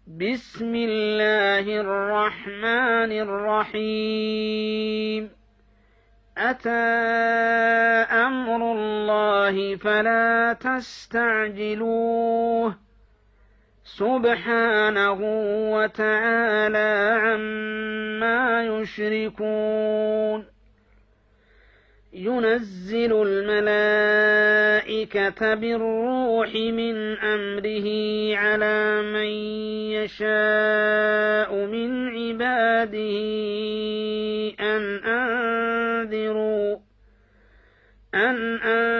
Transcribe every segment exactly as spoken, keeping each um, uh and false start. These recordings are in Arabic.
بسم الله الرحمن الرحيم أتى أمر الله فلا تستعجلوه سبحانه وتعالى عما يشركون ينزل الملائكة بالروح من أمره على من يشاء من عباده أن أنذروا أن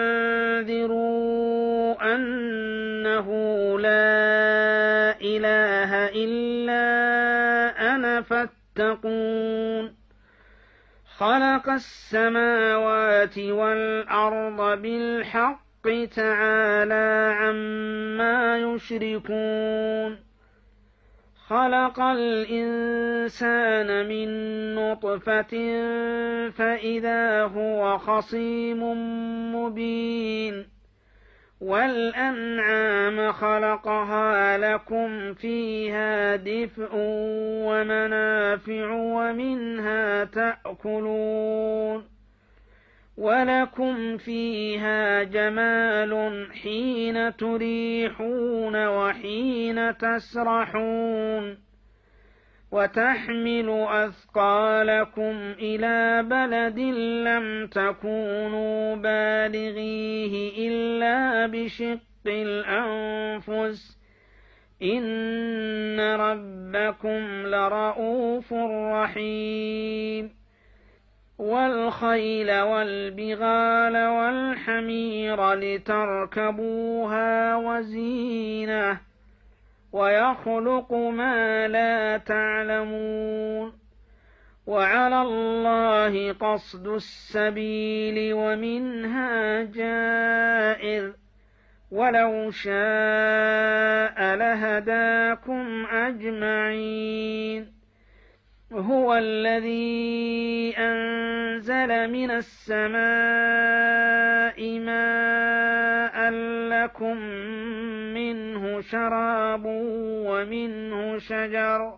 أنذروا أنه لا إله إلا أنا فاتقون خلق السماوات والأرض بالحق تعالى عما يشركون خلق الإنسان من نطفة فإذا هو خصيم مبين والأنعام خلقها لكم فيها دفء ومنافع ومنها تأكلون ولكم فيها جمال حين تريحون وحين تسرحون وتحمل أثقالكم إلى بلد لم تكونوا بالغيه إلا بشق الأنفس إن ربكم لرؤوف رحيم والخيل والبغال والحمير لتركبوها وزينة ويخلق ما لا تعلمون وعلى الله قصد السبيل ومنها جائر ولو شاء لهداكم أجمعين هو الذي أنزل من السماء ماء لكم منه شراب ومنه شجر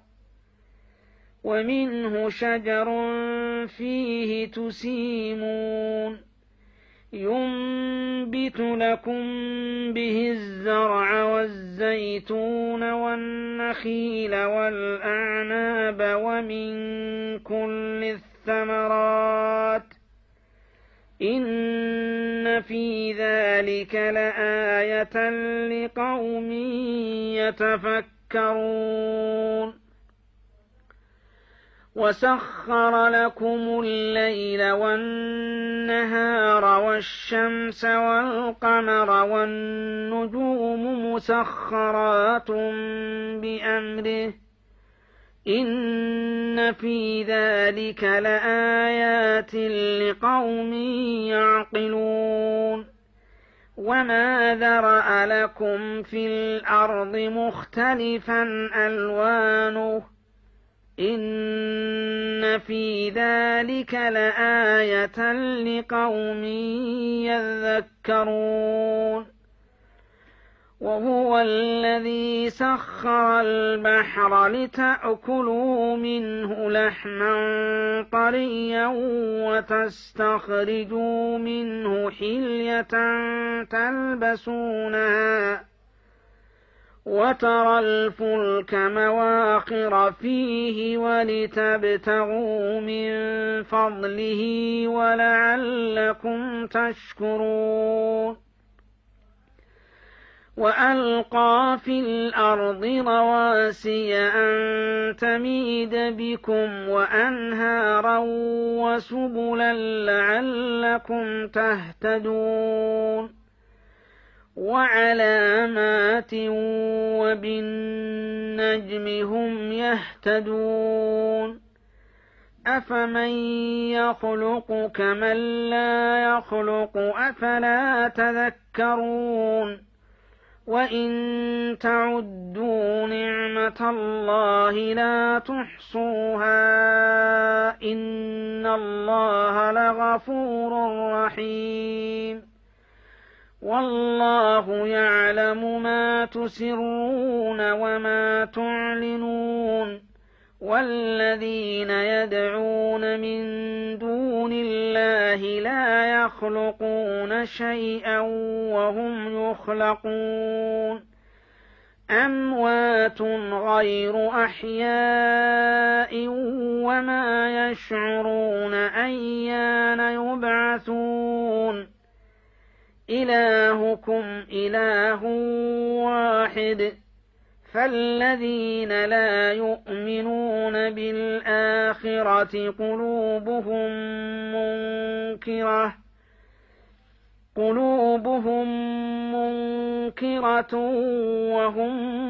ومنه شجر فيه تسيمون ينبت لكم به الزرع والزيتون والنخيل والأعناب ومن كل الثمرات إن في ذلك لآية لقوم يتفكرون وسخر لكم الليل والنهار والشمس والقمر والنجوم مسخرات بأمره إن في ذلك لآيات لقوم يعقلون وما ذرأ لكم في الأرض مختلفا ألوانه إن في ذلك لآية لقوم يذكرون وهو الذي سخر البحر لتأكلوا منه لحما طريا وتستخرجوا منه حلية تلبسونها وترى الفلك مواخر فيه ولتبتغوا من فضله ولعلكم تشكرون وألقى في الأرض رواسي أن تميد بكم وأنهارا وسبلا لعلكم تهتدون وعلامات وبالنجم هم يهتدون أفمن يخلق كمن لا يخلق أفلا تذكرون وإن تعدوا نعمة الله لا تحصوها إن الله لغفور رحيم والله يعلم ما تسرون وما تعلنون والذين يدعون من دون الله لا يخلقون شيئا وهم يخلقون أموات غير أحياء وما يشعرون أيان يبعثون إلهكم إله واحد فالذين لا يؤمنون بالآخرة قلوبهم منكرة قلوبهم منكرة وهم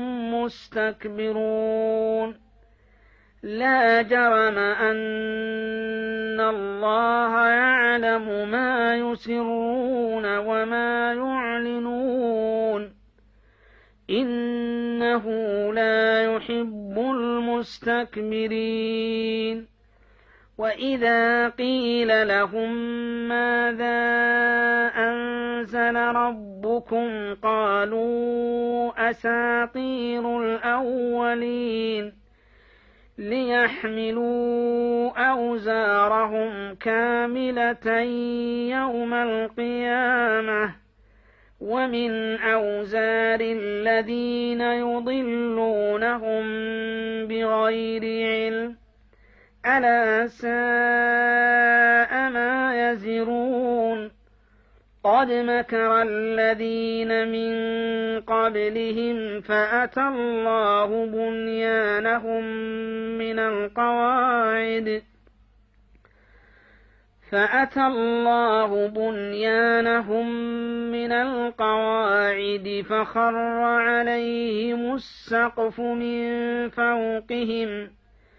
مستكبرون لا جرم أن الله يعلم ما يسرون وما يعلنون إنه لا يحب المستكبرين وإذا قيل لهم ماذا أنزل ربكم قالوا أساطير الأولين ليحملوا أوزارهم كاملة يوم القيامة ومن أوزار الذين يضلونهم بغير علم ألا ساء ما يزرون قد مكر الذين من قبلهم فأتى الله بنيانهم من القواعد فأتى الله بنيانهم من القواعد فخر عليهم السقف من فوقهم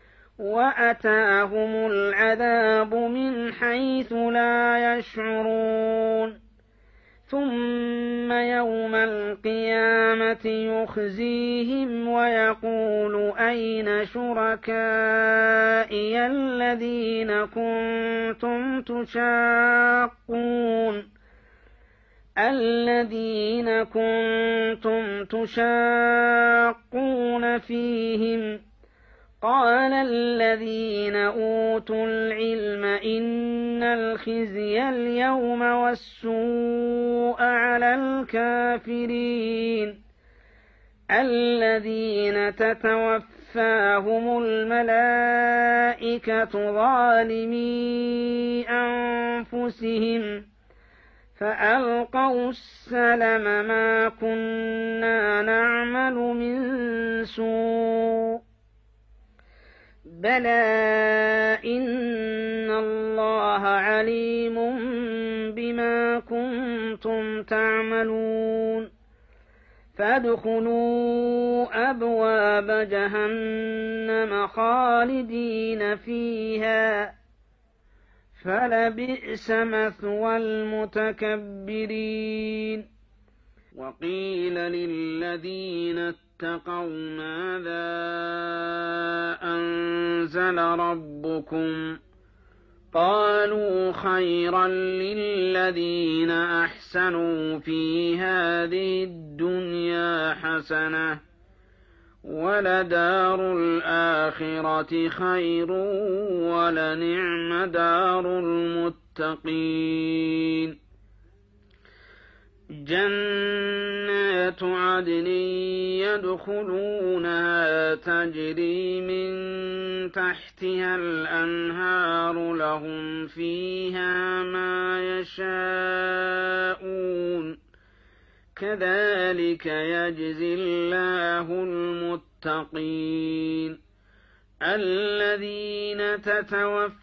وأتاهم العذاب من حيث لا يشعرون ثم يوم القيامة يخزيهم ويقول أين شركائي الذين كنتم تشاقون الذين كنتم تشاقون فيهم قال الذين أوتوا العلم إن الخزي اليوم والسوء على الكافرين الذين تتوفاهم الملائكة ظالمي أنفسهم فألقوا السلم ما كنا نعمل من سوء بلى إن الله عليم بما كنتم تعملون فادخلوا أبواب جهنم خالدين فيها فلبئس مثوى المتكبرين وقيل للذين اتقوا ماذا أنزل ربكم قالوا خيرا للذين أحسنوا في هذه الدنيا حسنة ولدار الآخرة خير ولنعم دار المتقين جنات عدن يدخلونها تجري من تحتها الأنهار لهم فيها ما يشاءون كذلك يجزي الله المتقين الذين تتوفاهم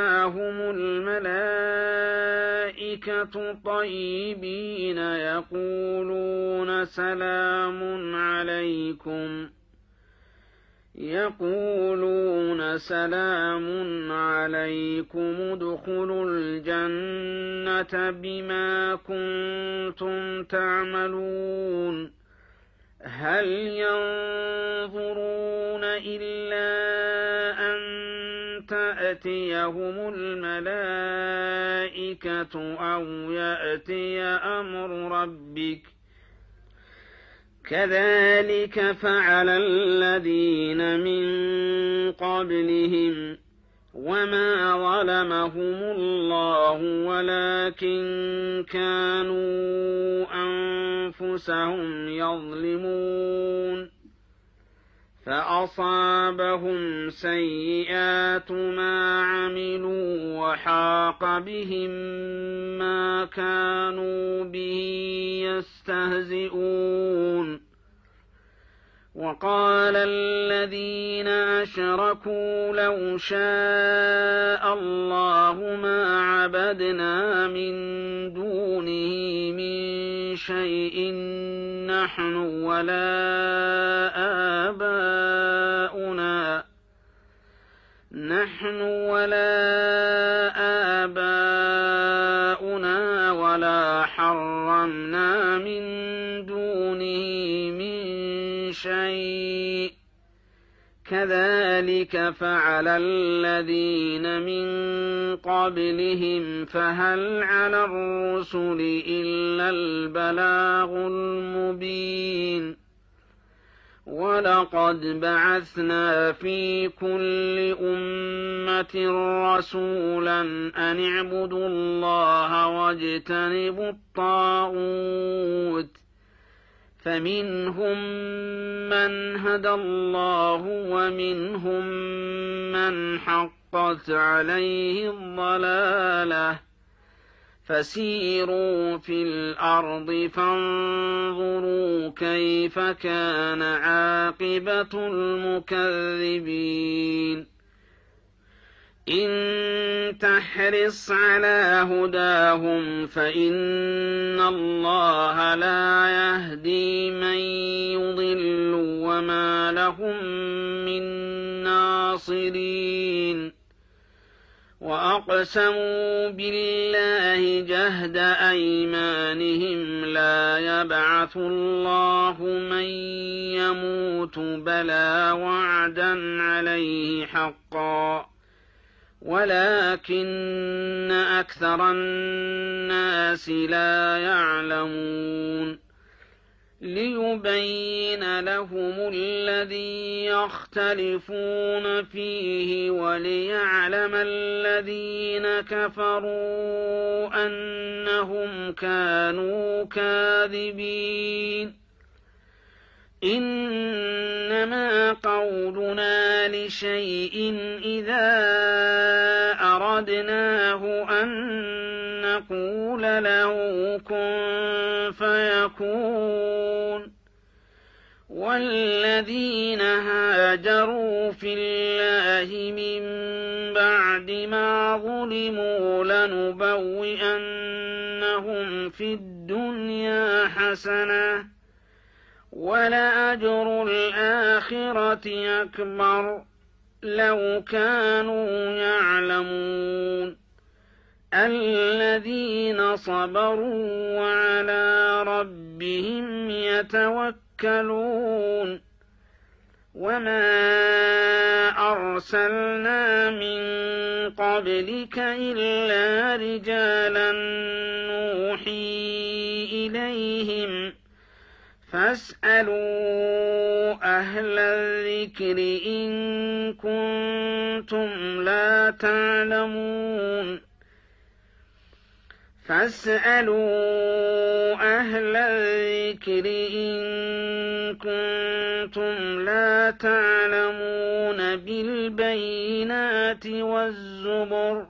الملائكة طيبين يقولون سلام عليكم يقولون سلام عليكم ادخلوا الجنة بما كنتم تعملون هل ينظرون إلا أن تأتيهم الملائكة الملائكة أو يأتي أمر ربك كذلك فعل الذين من قبلهم وما ظلمهم الله ولكن كانوا أنفسهم يظلمون فأصابهم سيئات ما عملوا وحاق بهم ما كانوا به يستهزئون وقال الذين أشركوا لو شاء الله ما عبدنا من دونه من شيء نحن ولا آباؤنا نحن ولا آباؤنا ولا حرمنا من دونه من شيء كذلك فعل الذين من قبلهم فهل على الرسل إلا البلاغ المبين ولقد بعثنا في كل أمة رسولا أن اعبدوا الله واجتنبوا الطاغوت فمنهم من هدى الله ومنهم من حقت عليه الضلالة فسيروا في الأرض فانظروا كيف كان عاقبة المكذبين إن تحرص على هداهم فإن الله لا يهدي من يضل وما لهم من ناصرين وأقسموا بالله جهد أيمانهم لا يبعث الله من يموت بلى وعدا عليه حقا ولكن أكثر الناس لا يعلمون ليبين لهم الذي يختلفون فيه وليعلم الذين كفروا أنهم كانوا كاذبين إنما قولنا لشيء إذا أردناه أن نقول له كن فيكون والذين هاجروا في الله من بعد ما ظلموا لنبوئنهم في الدنيا حسنة ولأجر الآخرة أكبر لو كانوا يعلمون الذين صبروا وعلى ربهم يتوكلون وما أرسلنا من قبلك إلا رجالا نوحي إليهم فاسألوا أهل الذكر إن كنتم لا تعلمون فاسألوا أهل الذكر إن كنتم لا تعلمون بالبينات والزبر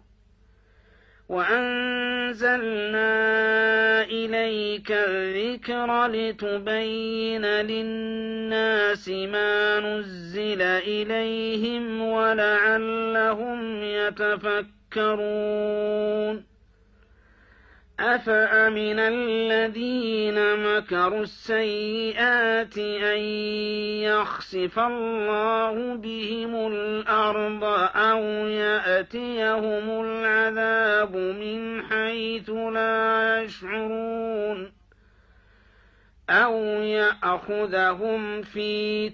وأنزلنا إليك الذكر لتبين للناس ما نزل إليهم ولعلهم يتفكرون أفأمن الذين مكروا السيئات أن يخسف الله بهم الأرض أو يأتيهم العذاب من حيث لا يشعرون أو يأخذهم في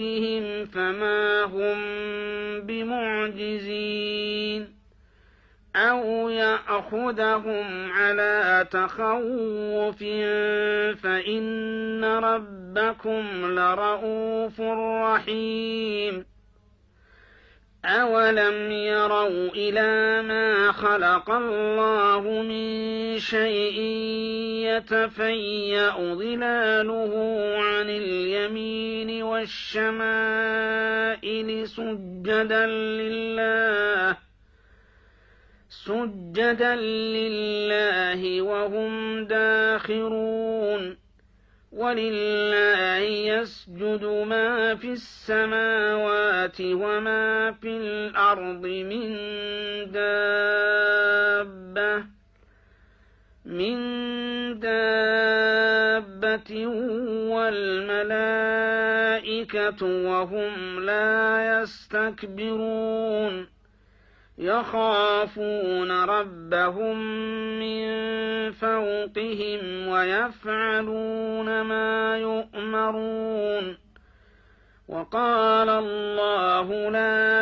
تقلبهم فما هم بمعجزين أو يأخذهم على تخوف فإن ربكم لرءوف رحيم أولم يروا إلى ما خلق الله من شيء يتفيأ ظلاله عن اليمين والشمائل سجدا لله سجدا لله وهم داخرون ولله يسجد ما في السماوات وما في الأرض من دابة من دابة والملائكة وهم لا يستكبرون يخافون ربهم من فوقهم ويفعلون ما يؤمرون وقال الله لا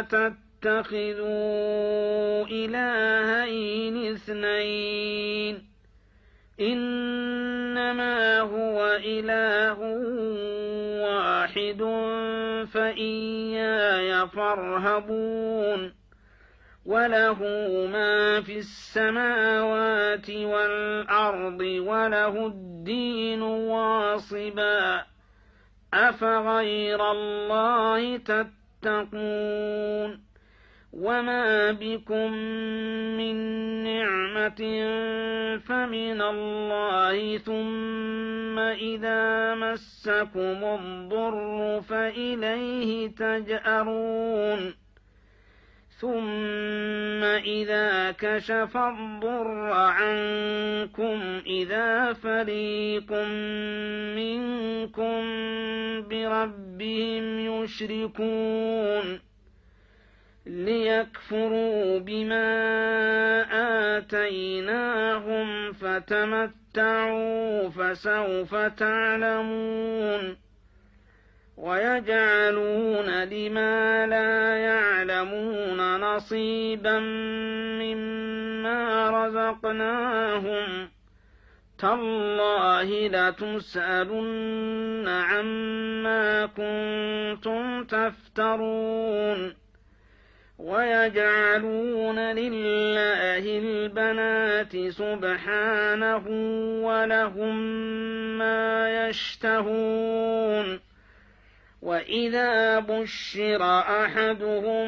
تتخذوا إلهين اثنين إنما هو إله واحد فإياي فارهبون وله ما في السماوات والأرض وله الدين واصبا أفغير الله تتقون وما بكم من نعمة فمن الله ثم إذا مسكم الضر فإليه تجأرون ثم إذا كشف الضر عنكم إذا فريق منكم بربهم يشركون ليكفروا بما آتيناهم فتمتعوا فسوف تعلمون ويجعلون لما لا يعلمون نصيبا مما رزقناهم تالله لتسألن عما كنتم تفترون ويجعلون لله البنات سبحانه ولهم ما يشتهون وإذا بشر أحدهم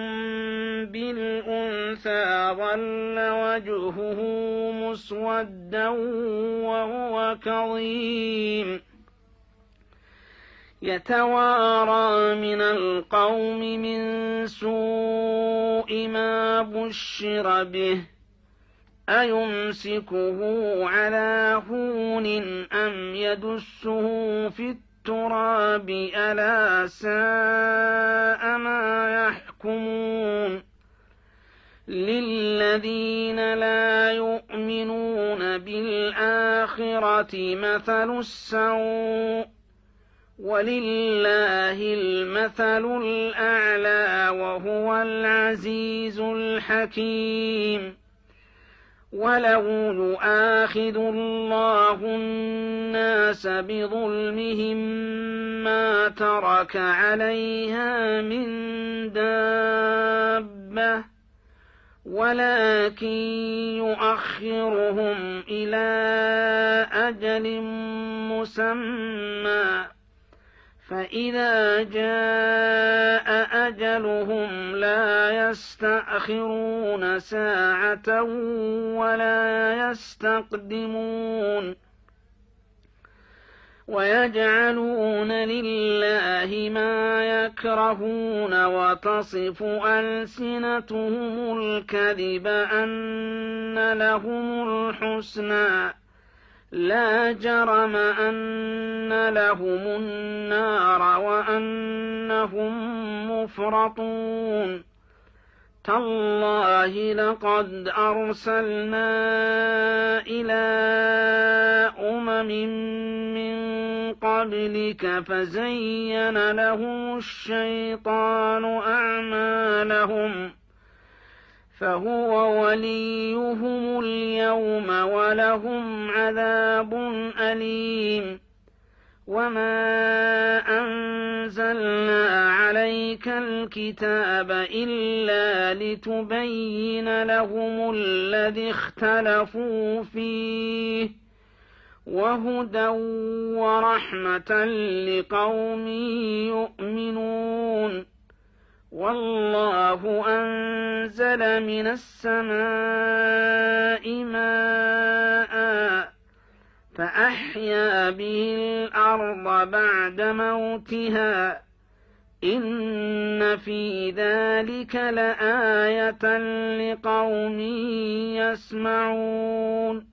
بالأنثى ظل وجهه مسودا وهو كظيم يتوارى من القوم من سوء ما بشر به أيمسكه على هون أم يدسه في التراب ألا ساء ما يحكمون للذين لا يؤمنون بالآخرة مثل السوء ولله المثل الأعلى وهو العزيز الحكيم ولو يؤاخذ الله الناس بظلمهم ما ترك عليها من دابة ولكن يؤخرهم إلى أجل مسمى فإذا جاء أجلهم لا يستأخرون ساعة ولا يستقدمون ويجعلون لله ما يكرهون وتصف ألسنتهم الكذب أن لهم الحسنى لا جرم أن لهم النار وأنهم مفرطون تالله لقد أرسلنا إلى أمم من قبلك فزين لهم الشيطان أعمالهم فهو وليهم اليوم ولهم عذاب أليم. وما أنزلنا عليك الكتاب إلا لتبين لهم الذي اختلفوا فيه وهدى ورحمة لقوم يؤمنون. والله أنزل من السماء ماء فأحيا به الأرض بعد موتها إن في ذلك لآية لقوم يسمعون.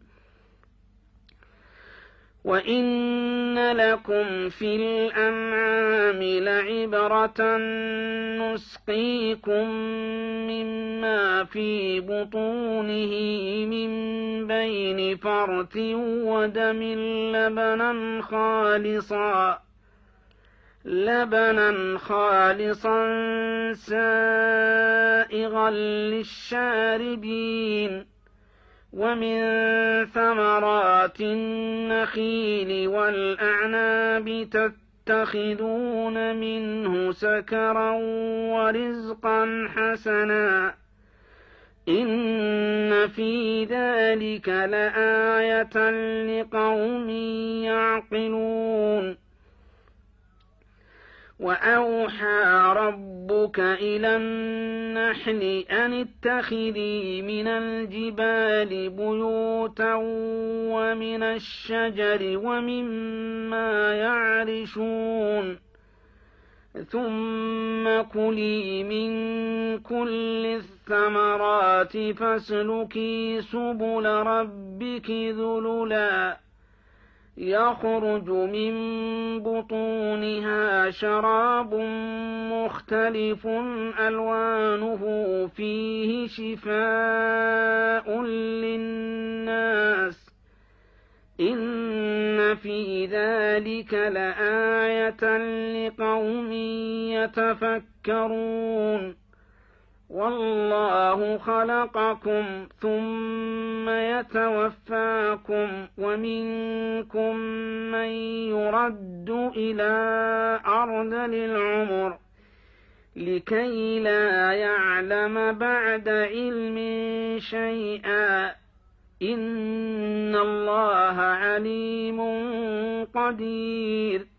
وإن لكم في الأنعام لعبرة نسقيكم مما في بطونه من بين فرث ودم لبنا خالصا لبنا خالصا سائغا للشاربين ومن ثمرات النخيل والأعناب تتخذون منه سكرا ورزقا حسنا إن في ذلك لآية لقوم يعقلون. وأوحى ربك إلى النحل أن اتخذي من الجبال بيوتا ومن الشجر ومما يعرشون ثم كلي من كل الثمرات فاسلكي سبل ربك ذللا يخرج من بطونها شراب مختلف ألوانه فيه شفاء للناس إن في ذلك لآية لقوم يتفكرون. والله خلقكم ثم يتوفاكم ومنكم من يرد إلى أرذل العمر لكي لا يعلم بعد علم شيئا إن الله عليم قدير.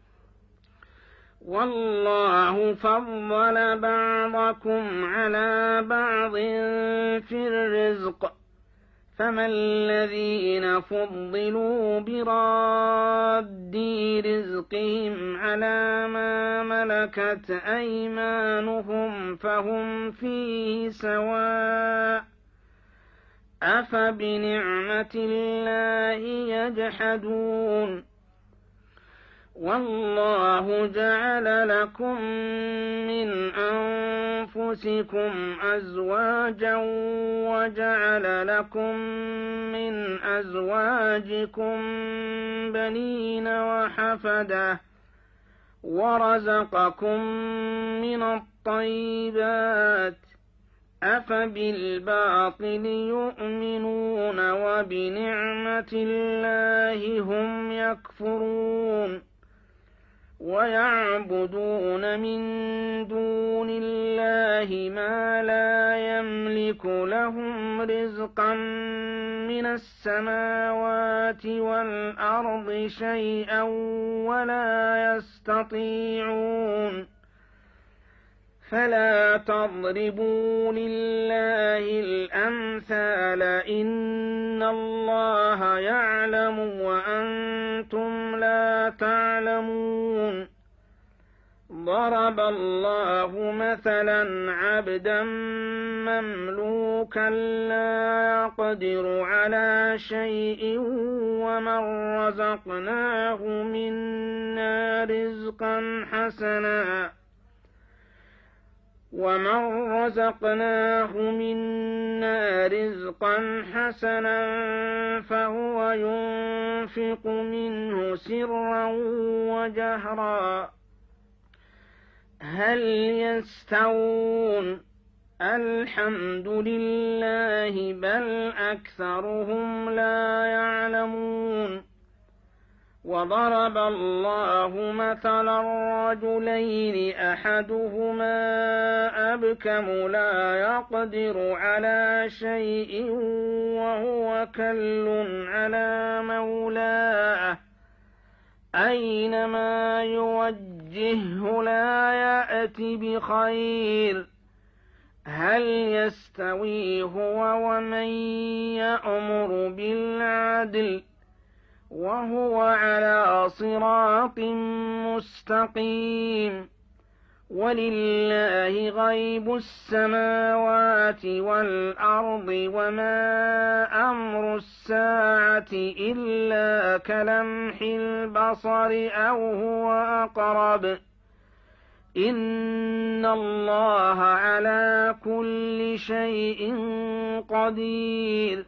والله فضل بعضكم على بعض في الرزق فما الذين فضلوا براد رزقهم على ما ملكت أيمانهم فهم فيه سواء أفبنعمة الله يجحدون. والله جعل لكم من أنفسكم أزواجا وجعل لكم من أزواجكم بنين وحفدة ورزقكم من الطيبات أفبالباطل يؤمنون وبنعمة الله هم يكفرون. ويعبدون من دون الله ما لا يملك لهم رزقا من السماوات والأرض شيئا ولا يستطيعون. فلا تضربوا لله الأمثال إن الله يعلم وأنتم لا تعلمون. ضرب الله مثلا عبدا مملوكا لا يقدر على شيء ومن رزقناه منا رزقا حسنا ومن رزقناه منا رزقا حسنا فهو ينفق منه سرا وجهرا هل يستوون الحمد لله بل أكثرهم لا يعلمون. وضرب الله مثلا رجلين أحدهما أبكم لا يقدر على شيء وهو كل على مولاه أينما يوجهه لا يأت بخير هل يستوي هو ومن يأمر بالعدل وهو على صراط مستقيم. ولله غيب السماوات والأرض وما أمر الساعة إلا كلمح البصر أو هو أقرب إن الله على كل شيء قدير.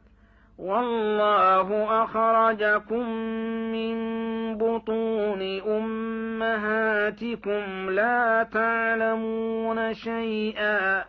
والله أخرجكم من بطون أمهاتكم لا تعلمون شيئا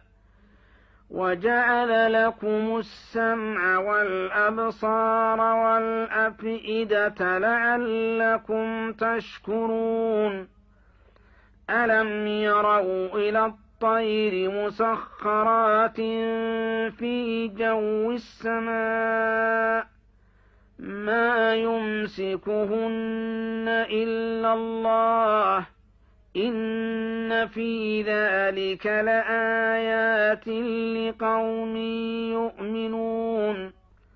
وجعل لكم السمع والأبصار والأفئدة لعلكم تشكرون. ألم يروا إلى الطير مسخرات في جو السماء ما يمسكهن إلا الله إن في ذلك لآيات لقوم يؤمنون.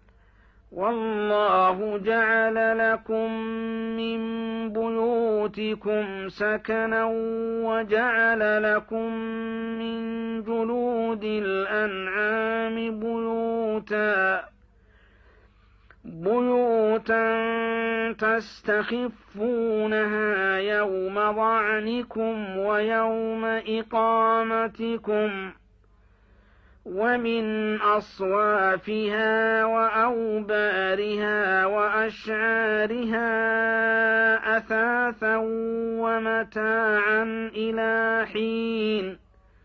والله جعل لكم من بيوتكم سكنا وجعل لكم من جلود الأنعام بيوتا بيوتا تستخفونها يوم ظعنكم ويوم إقامتكم ومن أصوافها وأوبارها وأشعارها أثاثا ومتاعا إلى حين.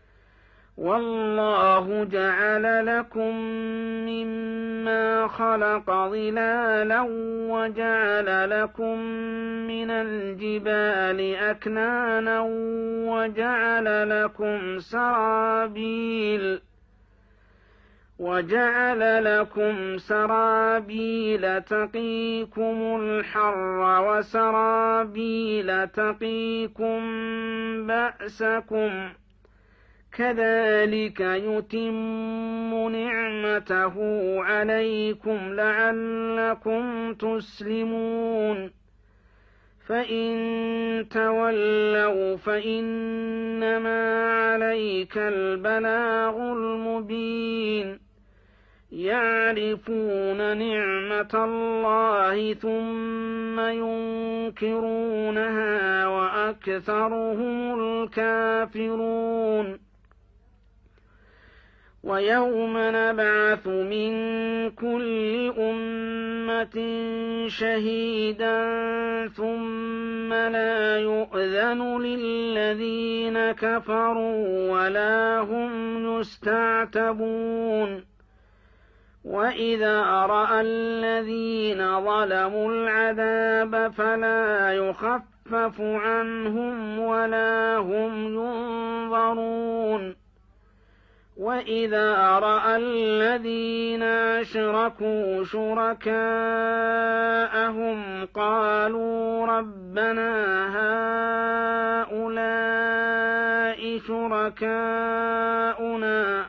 والله جعل لكم مما خلق ظلالا وجعل لكم من الجبال أكنانا وجعل لكم سرابيل وجعل لكم سرابيل تقيكم الحر وسرابيل تقيكم بأسكم كذلك يتم نعمته عليكم لعلكم تسلمون. فإن تولوا فإنما عليك البلاغ المبين. يعرفون نعمة الله ثم ينكرونها وأكثرهم الكافرون. ويوم نبعث من كل أمة شهيدا ثم لا يؤذن للذين كفروا ولا هم يستعتبون. وإذا رأى الذين ظلموا العذاب فلا يخفف عنهم ولا هم ينظرون. وإذا رأى الذين أشركوا شركاءهم قالوا ربنا هؤلاء شركاؤنا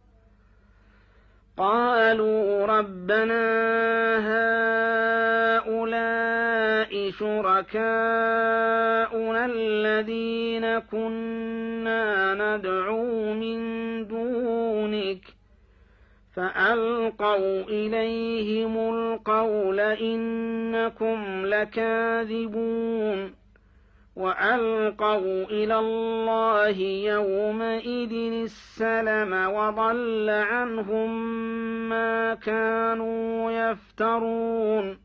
قالوا ربنا هؤلاء شركاؤنا الذين كنا ندعو من دونك فألقوا إليهم القول إنكم لكاذبون. وألقوا إلى الله يومئذ السلم وضل عنهم ما كانوا يفترون.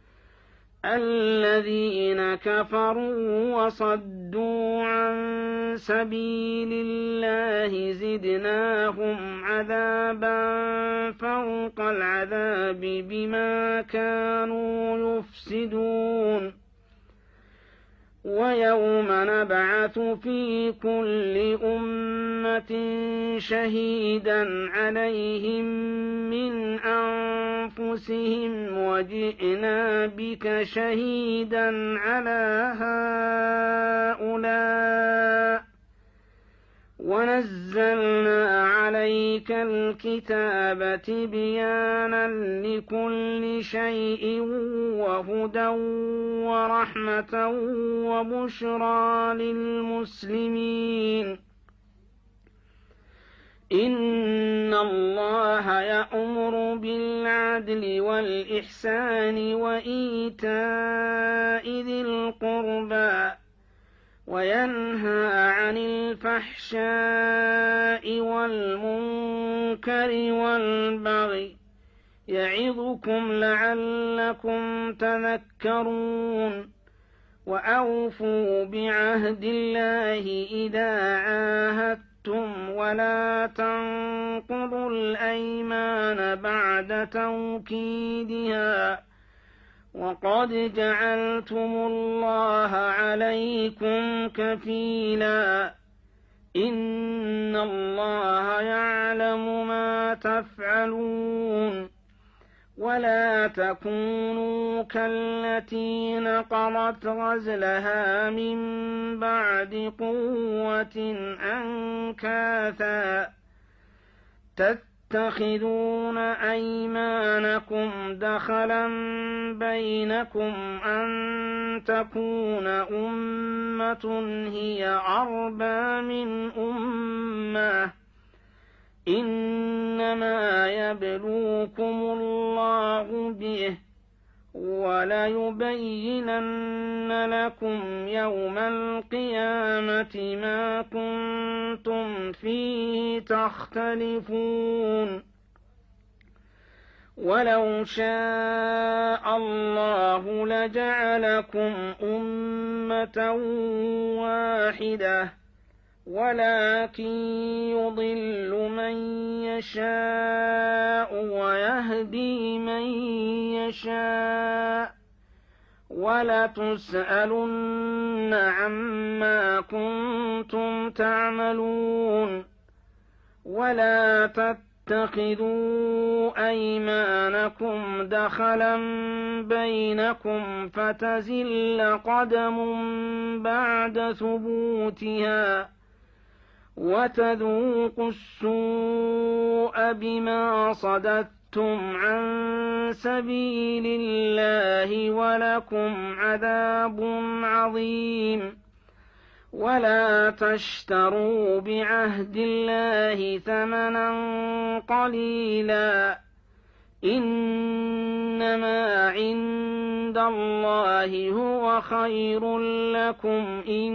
الذين كفروا وصدوا عن سبيل الله الله زدناهم عذابا فوق العذاب بما كانوا يفسدون ويوم نبعث في كل أمة شهيدا عليهم من أنفسهم وجئنا بك شهيدا على هؤلاء ونزلنا عليك الكتاب تبيانا لكل شيء وهدى ورحمة وبشرى للمسلمين إن الله يأمر بالعدل والإحسان وإيتاء ذي القربى وينهى عن الفحشاء والمنكر والبغي يعظكم لعلكم تذكرون وأوفوا بعهد الله إذا عاهدتم ولا تنقضوا الأيمان بعد توكيدها وقد جعلتم الله عليكم كفيلا إن الله يعلم ما تفعلون ولا تكونوا كالتي نقضت غزلها من بعد قوة أنكاثا تتخذون أيمانكم دخلا بينكم أن تكون أمة هي أربى من أمة إنما يبلوكم الله به وليبينن لكم يوم القيامة ما كنتم فيه تختلفون ولو شاء الله لجعلكم أمة واحدة ولكن يضل من يشاء ويهدي من يشاء ولتسألن عما كنتم تعملون ولا تتخذوا أيمانكم دخلا بينكم فتزل قدم بعد ثبوتها وتذوقوا السوء بما صددتم عن سبيل الله ولكم عذاب عظيم ولا تشتروا بعهد الله ثمنا قليلا إنما عند الله هو خير لكم إن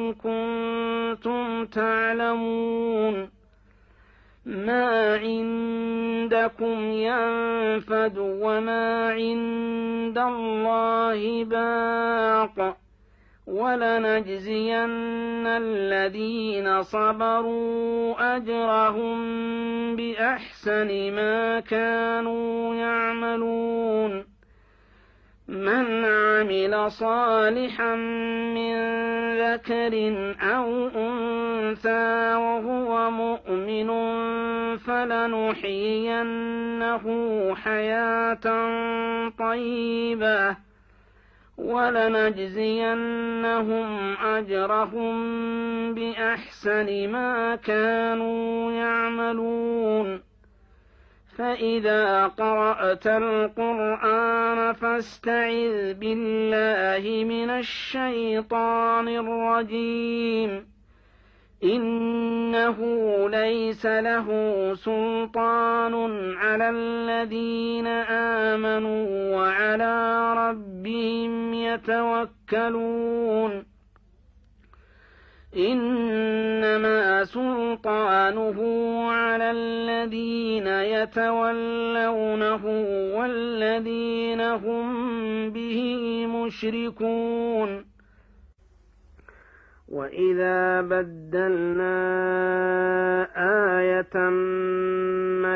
كنتم تعلمون ما عندكم ينفد وما عند الله باق ولنجزين الذين صبروا أجرهم بأحسن ما كانوا يعملون من عمل صالحا من ذكر أو أنثى وهو مؤمن فلنحيينه حياة طيبة ولنجزينهم أجرهم بأحسن ما كانوا يعملون فإذا قرأت القرآن فاستعذ بالله من الشيطان الرجيم إنه ليس له سلطان على الذين آمنوا وعلى ربهم يتوكلون إنما سلطانه على الذين يتولونه والذين هم به مشركون وإذا بدلنا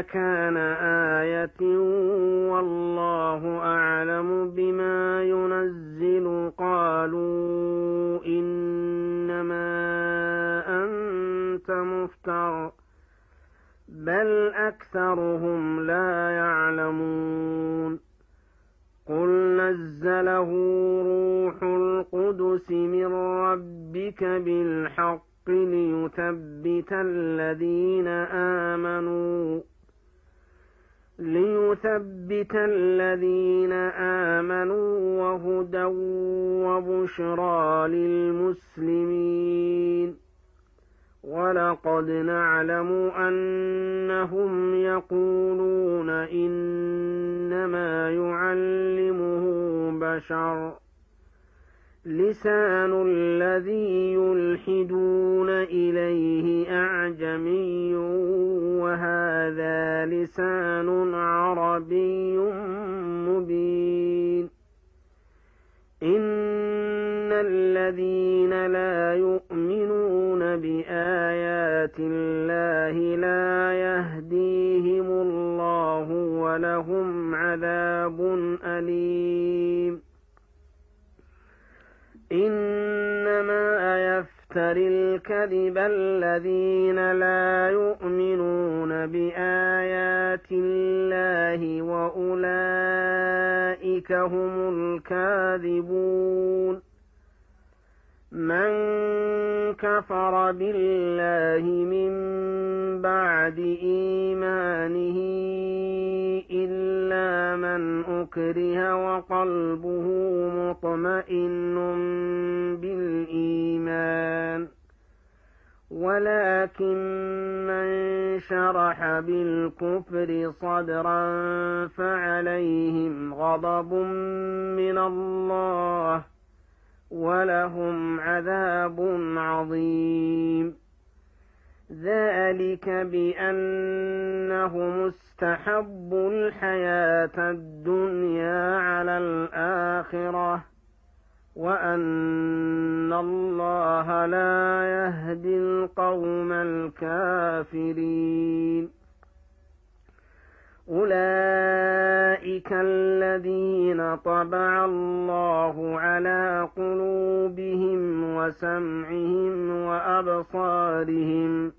مكان آية والله أعلم بما ينزل قالوا إنما أنت مفتر بل أكثرهم لا يعلمون قل نزله روح القدس من ربك بالحق ليثبت الذين آمنوا ليثبت الذين آمنوا وهدى وبشرى للمسلمين ولقد نعلم أنهم يقولون إنما يعلمه بشر لسان الذي يلحدون إليه أعجمي وهذا لسان عربي مبين إن الذين لا يؤمنون بآيات الله لا يهديهم الله ولهم عذاب أليم إنما يفتري الكذب الذين لا يؤمنون بآيات الله وأولئك هم الكاذبون من كفر بالله من بعد إيمانه إلا من أكره وقلبه مطمئن بالإيمان ولكن من شرح بالكفر صدرا فعليهم غضب من الله ولهم عذاب عظيم ذلك بأنهم استحبوا الحياة الدنيا على الآخرة وأن الله لا يهدي القوم الكافرين أولئك الذين طبع الله على قلوبهم وسمعهم وأبصارهم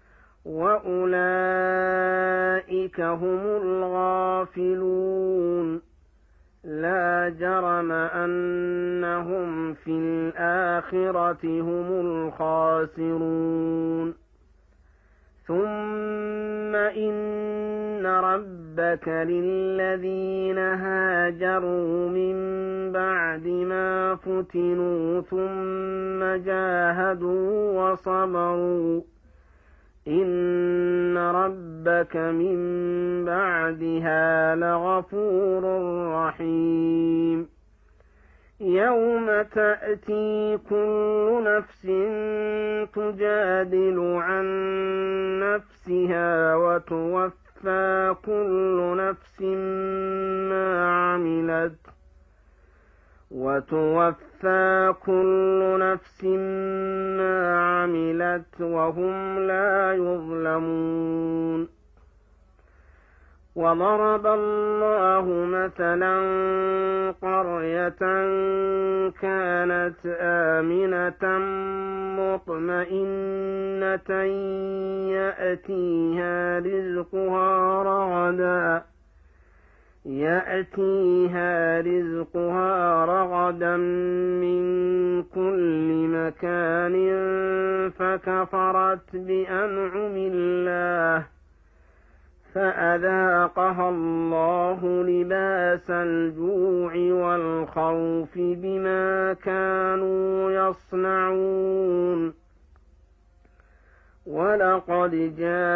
وأولئك هم الغافلون لا جرم أنهم في الآخرة هم الخاسرون ثم إن ربك للذين هاجروا من بعد ما فتنوا ثم جاهدوا وصبروا إن ربك من بعدها لغفور رحيم يوم تأتي كل نفس تجادل عن نفسها وتوفى كل نفس ما عملت وتوفى كل نفس ما عملت وهم لا يظلمون وضرب الله مثلا قرية كانت آمنة مطمئنة يأتيها رزقها رغدا يأتيها رزقها رغدا من كل مكان فكفرت بأنعم الله فأذاقها الله لباس الجوع والخوف بما كانوا يصنعون ولقد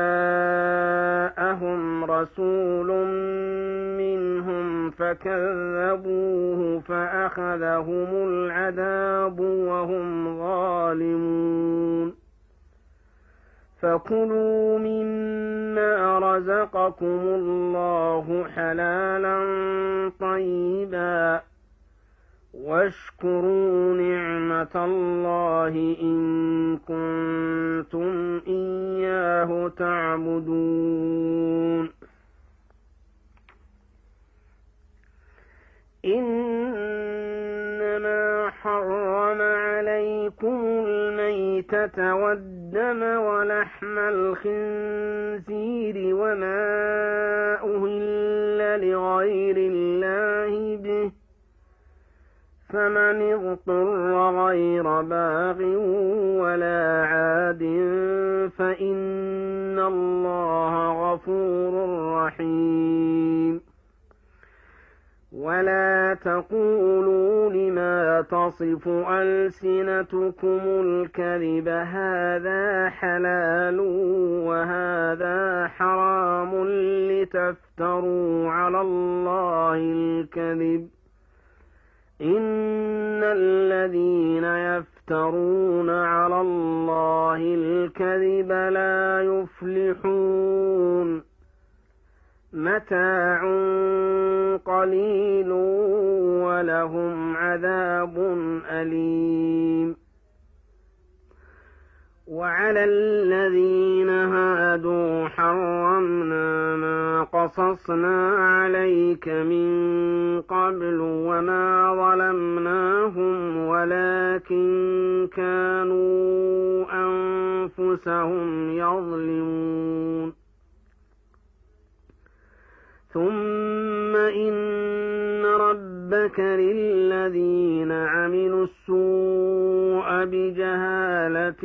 جاءهم رسول منهم فكذبوه فأخذهم العذاب وهم ظالمون فكلوا مما رزقكم الله حلالا طيبا واشكروا نعمة الله إن كنتم إياه تعبدون الميتة والدم ولحم الخنزير وما أهل لغير الله به فمن اضطر غير باغ ولا عاد فإن الله غفور رحيم. ولا تقولوا لما تصف ألسنتكم الكذب هذا حلال وهذا حرام لتفتروا على الله الكذب إن الذين يفترون على الله الكذب لا يفلحون. متاع قليل ولهم عذاب أليم. وعلى الذين هادوا حرمنا ما قصصنا عليك من قبل وما ظلمناهم ولكن كانوا أنفسهم يظلمون. ثم إن ربك للذين عملوا السوء بجهالة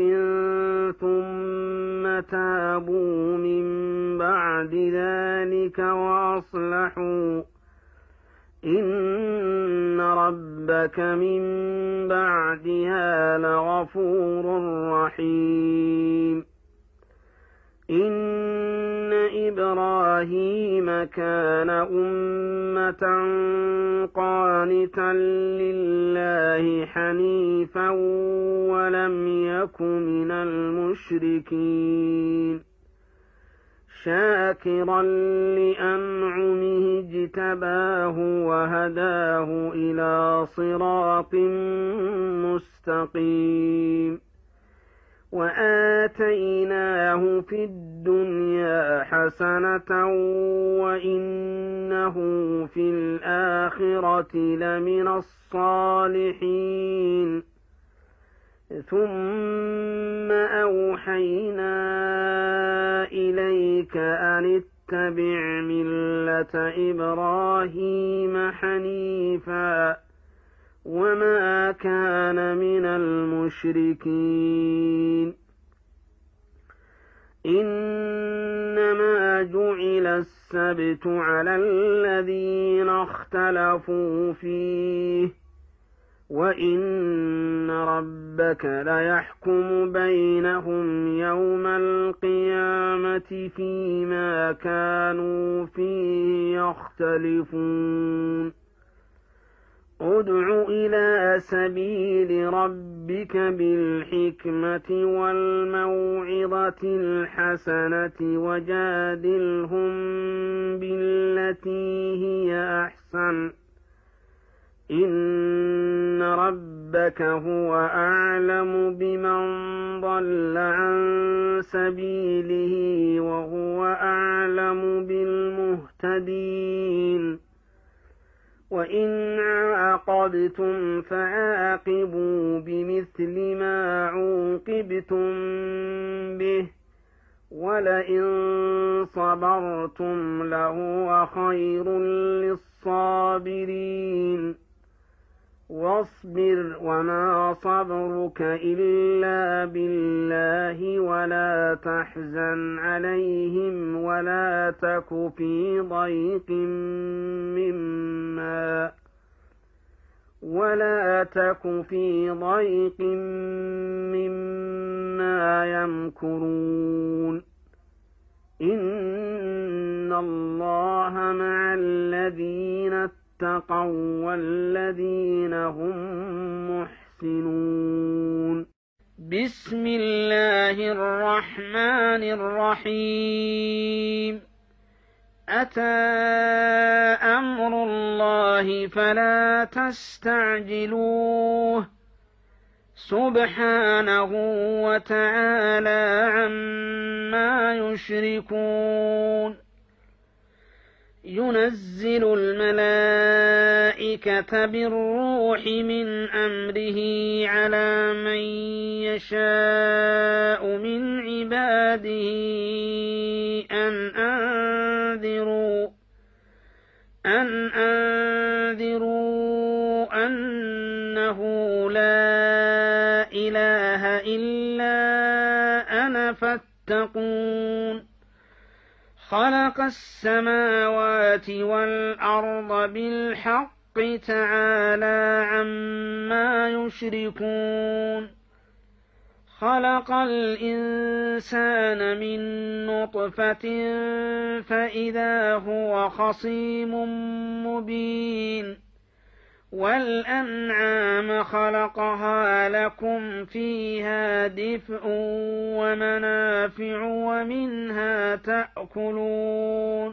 ثم تابوا من بعد ذلك وأصلحوا إن ربك من بعدها لغفور رحيم. إن إبراهيم كان أمة قانتا لله حنيفا ولم يك من المشركين شاكرا لأنعمه اجتباه وهداه إلى صراط مستقيم. وآتيناه في الدنيا حسنة وإنه في الآخرة لمن الصالحين. ثم أوحينا إليك أن اتبع ملة إبراهيم حنيفا وما كان من المشركين. إنما جعل السبت على الذين اختلفوا فيه وإن ربك ليحكم بينهم يوم القيامة فيما كانوا فيه يختلفون. ادع إلى سبيل ربك بالحكمة والموعظة الحسنة وجادلهم بالتي هي أحسن إن ربك هو أعلم بمن ضل عن سبيله وهو أعلم بالمهتدين. وإن عاقبتم فعاقبوا بمثل ما عوقبتم به ولئن صبرتم لهو خير للصابرين. واصبر وما صبرك إلا بالله ولا تحزن عليهم ولا تك في ضيق مما ولا تك في ضيق مما يمكرون. إن الله مع الذين اتقوا والذين هم محسنون. بسم الله الرحمن الرحيم. أتى أمر الله فلا تستعجلوه سبحانه وتعالى عما يشركون. ينزل الملائكة بالروح من أمره على من يشاء من عباده أن أنذروا أن أنذروا أنه لا إله إلا أنا فاتقون خلق السماوات والأرض بالحق تعالى عما يشركون خلق الإنسان من نطفة فإذا هو خصيم مبين والأنعام خلقها لكم فيها دفء ومنافع ومنها تأكلون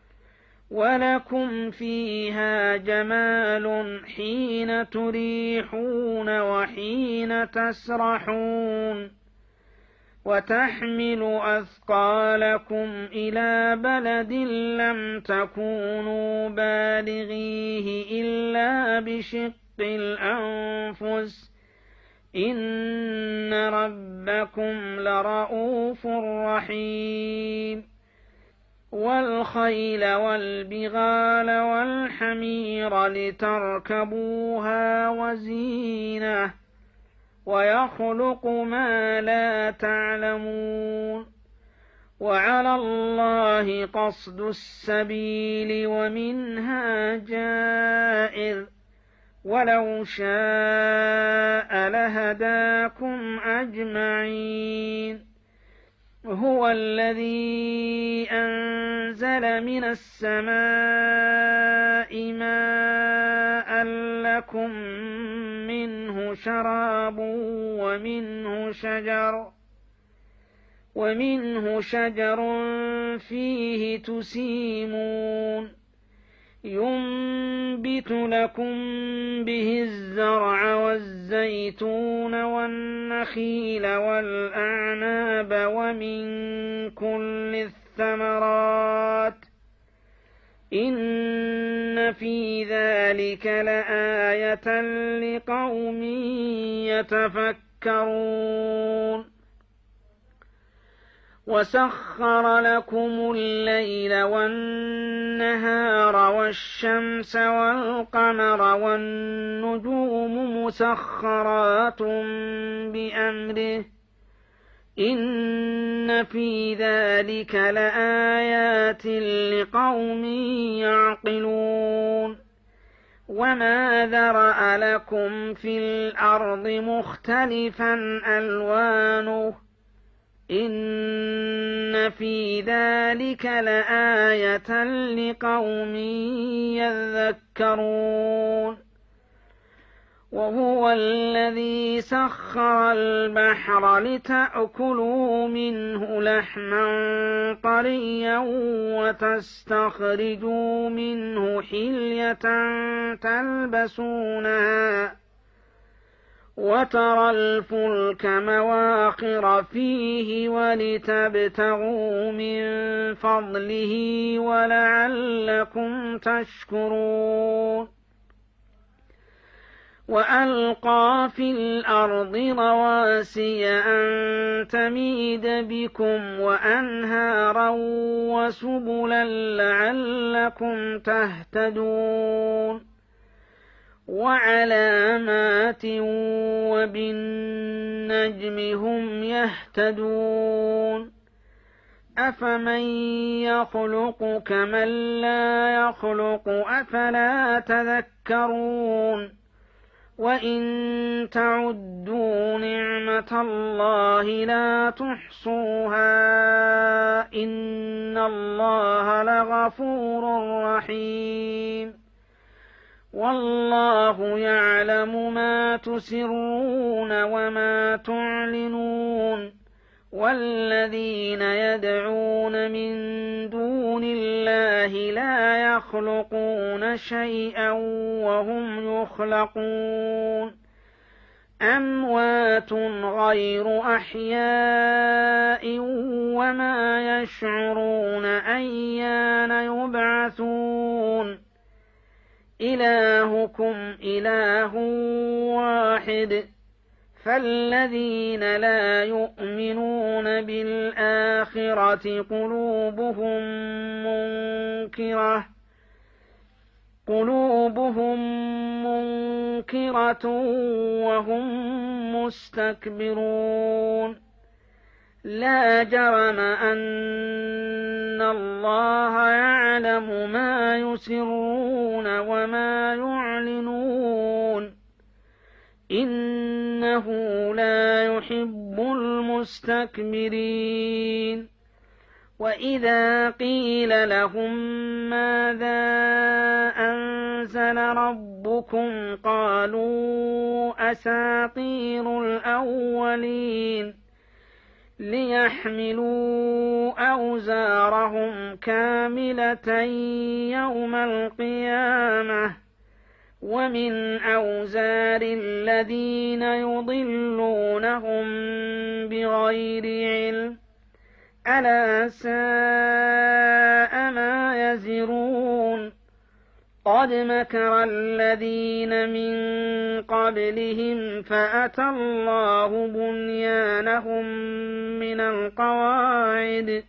ولكم فيها جمال حين تريحون وحين تسرحون وتحمل أثقالكم إلى بلد لم تكونوا بالغيه إلا بشق الأنفس إن ربكم لرؤوف رحيم والخيل والبغال والحمير لتركبوها وزينة ويخلق ما لا تعلمون وعلى الله قصد السبيل ومنها جائر ولو شاء لهداكم أجمعين هو الذي أنزل من السماء ماء لكم منه شراب ومنه شجر ومنه شجر فيه تسيمون ينبت لكم به الزرع والزيتون والنخيل والأعناب ومن كل الثمرات إن في ذلك لآية لقوم يتفكرون وسخر لكم الليل والنهار والشمس والقمر والنجوم مسخرات بأمره إن في ذلك لآيات لقوم يعقلون وما ذرأ لكم في الأرض مختلفا ألوانه إن في ذلك لآية لقوم يذكرون وهو الذي سخر البحر لتأكلوا منه لحما طريا وتستخرجوا منه حلية تلبسونها وترى الفلك مواخر فيه ولتبتغوا من فضله ولعلكم تشكرون وألقى في الأرض رواسي أن تميد بكم وأنهارا وسبلا لعلكم تهتدون وعلامات وبالنجم هم يهتدون أفمن يخلق كمن لا يخلق أفلا تذكرون وإن تعدوا نعمة الله لا تحصوها إن الله لغفور رحيم والله يعلم ما تسرون وما تعلنون والذين يدعون من دون الله لا يخلقون شيئا وهم يخلقون أموات غير أحياء وما يشعرون أيان يبعثون إلهكم إله واحد فالذين لا يؤمنون بالآخرة قلوبهم منكرة قلوبهم منكرة وهم مستكبرون لا جرم أن الله يعلم ما يسرون وما يعلنون إنه لا يحب المستكبرين وإذا قيل لهم ماذا أنزل ربكم قالوا أساطير الأولين ليحملوا أوزارهم كاملة يوم القيامة ومن أوزار الذين يضلونهم بغير علم ألا ساء ما يزرون قد مكر الذين من قبلهم فأتى الله بنيانهم من القواعد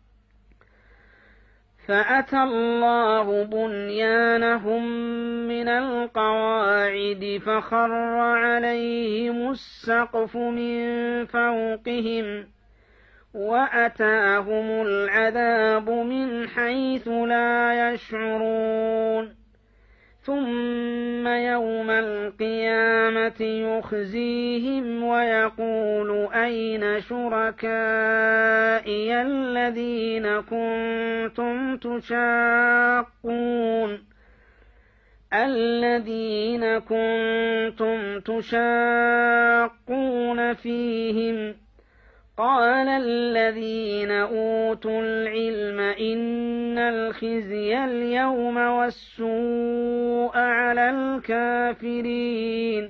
فأتى الله بنيانهم من القواعد فخر عليهم السقف من فوقهم وأتاهم العذاب من حيث لا يشعرون ثم يوم القيامة يخزيهم ويقول أين شركائي الذين كنتم تشاقون الذين كنتم تشاقون فيهم قال الذين أوتوا العلم إن الخزي اليوم والسوء على الكافرين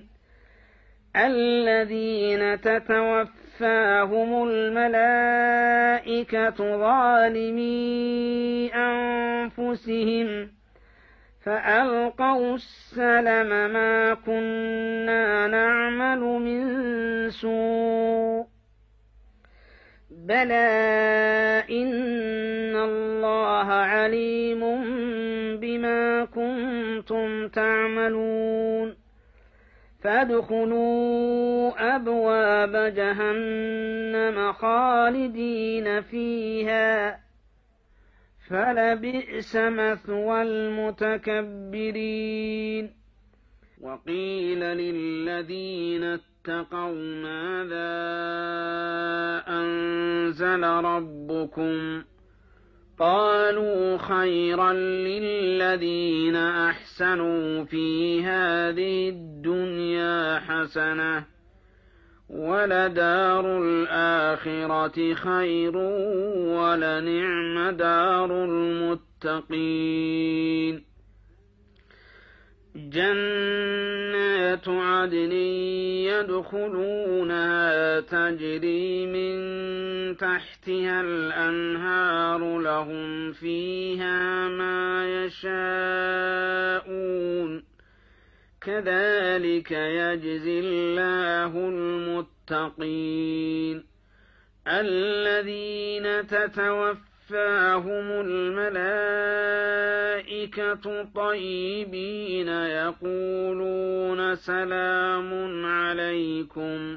الذين تتوفاهم الملائكة ظالمي أنفسهم فألقوا السلم ما كنا نعمل من سوء بلى إن الله عليم بما كنتم تعملون فادخلوا أبواب جهنم خالدين فيها فلبئس مثوى المتكبرين وقيل للذين اتقوا ماذا أنزل ربكم قالوا خيرا للذين أحسنوا في هذه الدنيا حسنة ولدار الآخرة خير ولنعم دار المتقين جنات عدن يدخلونها تجري من تحتها الأنهار لهم فيها ما يشاءون كذلك يجزي الله المتقين الذين تتوفاهم الملائكة طيبين يقولون سلام عليكم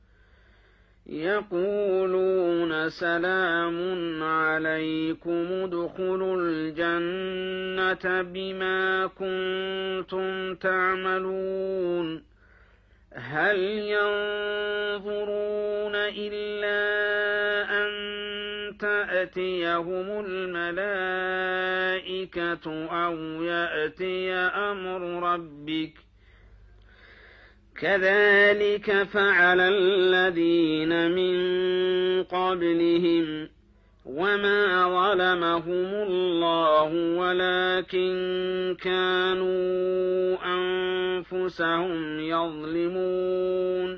يقولون سلام عليكم ادخلوا الجنة بما كنتم تعملون هل ينظرون إلا أن تأتيهم الملائكة أو يأتي أمر ربك كذلك فعل الذين من قبلهم وما ظلمهم الله ولكن كانوا أنفسهم يظلمون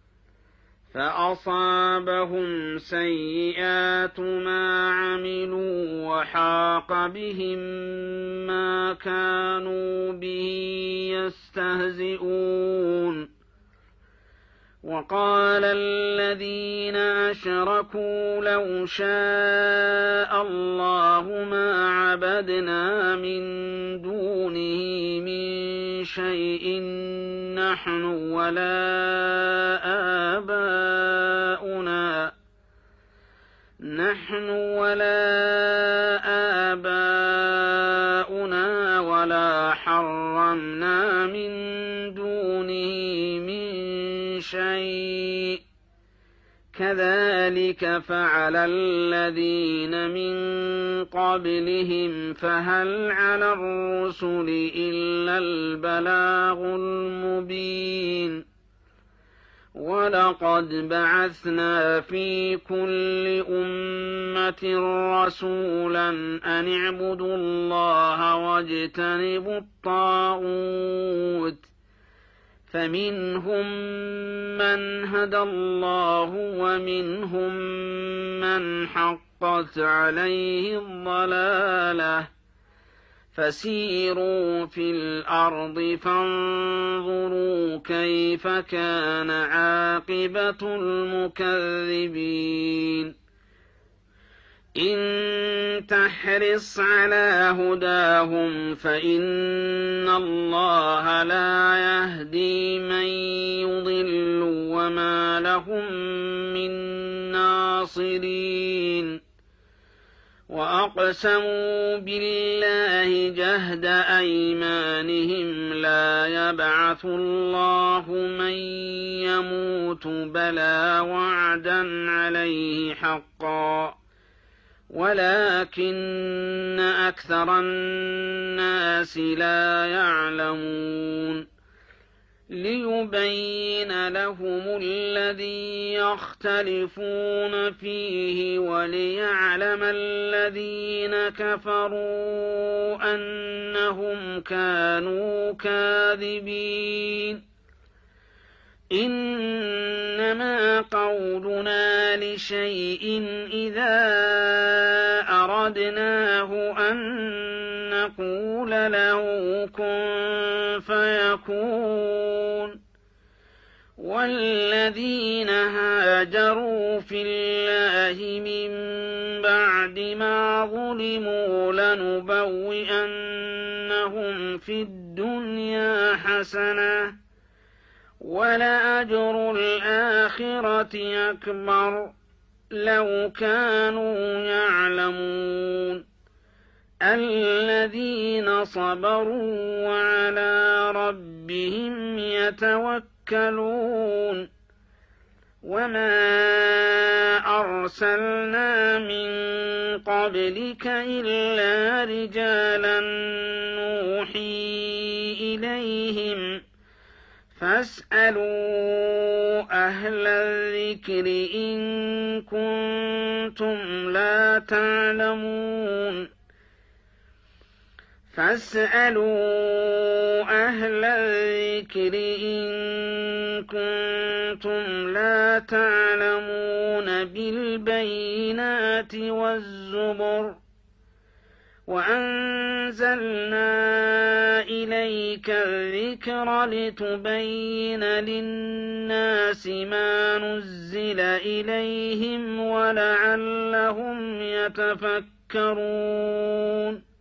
فأصابهم سيئات ما عملوا وحاق بهم ما كانوا به يستهزئون وقال الذين أشركوا لو شاء الله ما عبدنا من دونه من شيء نحن ولا آباؤنا نحن ولا آباؤنا ولا حرمنا من دونه من شيء كذلك فعل الذين من قبلهم فهل على الرسل إلا البلاغ المبين ولقد بعثنا في كل أمة رسولا أن اعبدوا الله واجتنبوا الطاغوت فمنهم من هدى الله ومنهم من حقت عليه الضلالة فسيروا في الأرض فانظروا كيف كان عاقبة المكذبين إن تحرص على هداهم فإن الله لا يهدي من يضل وما لهم من ناصرين وأقسموا بالله جهد أيمانهم لا يبعث الله من يموت بلى وعدا عليه حقا ولكن أكثر الناس لا يعلمون ليبين لهم الذي يختلفون فيه وليعلم الذين كفروا أنهم كانوا كاذبين إنما قولنا لشيء إذا أردناه أن نقول له كن فيكون والذين هاجروا في الله من بعد ما ظلموا لنبوئنهم في الدنيا حسنة ولأجر الآخرة أكبر لو كانوا يعلمون الذين صبروا وعلى ربهم يتوكلون وما أرسلنا من قبلك إلا رجالا نوحي إليهم فاسألوا أهل الذكر إن كنتم لا تعلمون فاسألوا أهل الذكر إن كنتم لا تعلمون بالبينات والزبر وأنزلنا إليك الذكر لتبين للناس ما نزل إليهم ولعلهم يتفكرون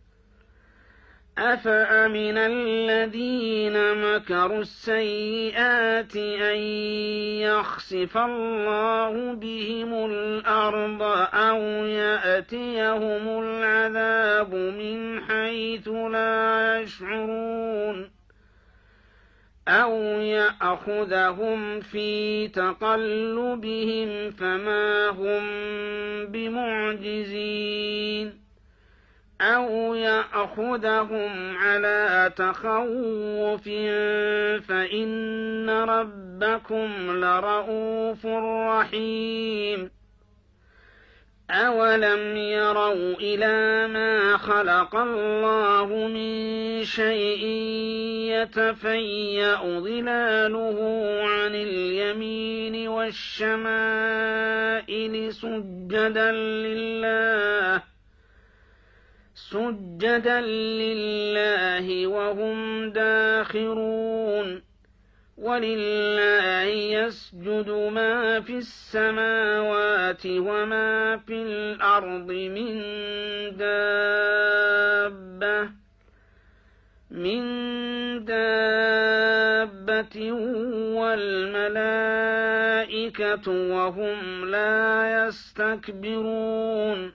أفأمن الذين مكروا السيئات أن يخسف الله بهم الأرض أو يأتيهم العذاب من حيث لا يشعرون أو يأخذهم في تقلبهم فما هم بمعجزين أو يأخذهم على تخوف فإن ربكم لرءوف رحيم أولم يروا إلى ما خلق الله من شيء يتفيأ ظلاله عن اليمين والشمائل سجدا لله سجدا لله وهم داخرون ولله يسجد ما في السماوات وما في الأرض من دابة من دابة والملائكة وهم لا يستكبرون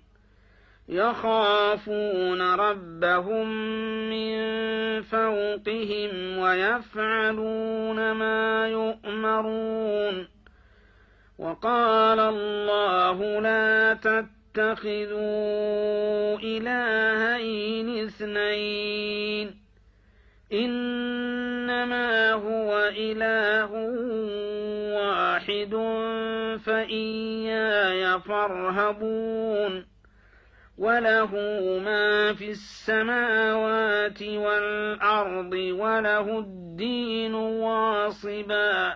يخافون ربهم من فوقهم ويفعلون ما يؤمرون وقال الله لا تتخذوا إلهين اثنين إنما هو إله واحد فإياي فارهبون وله ما في السماوات والأرض وله الدين واصبا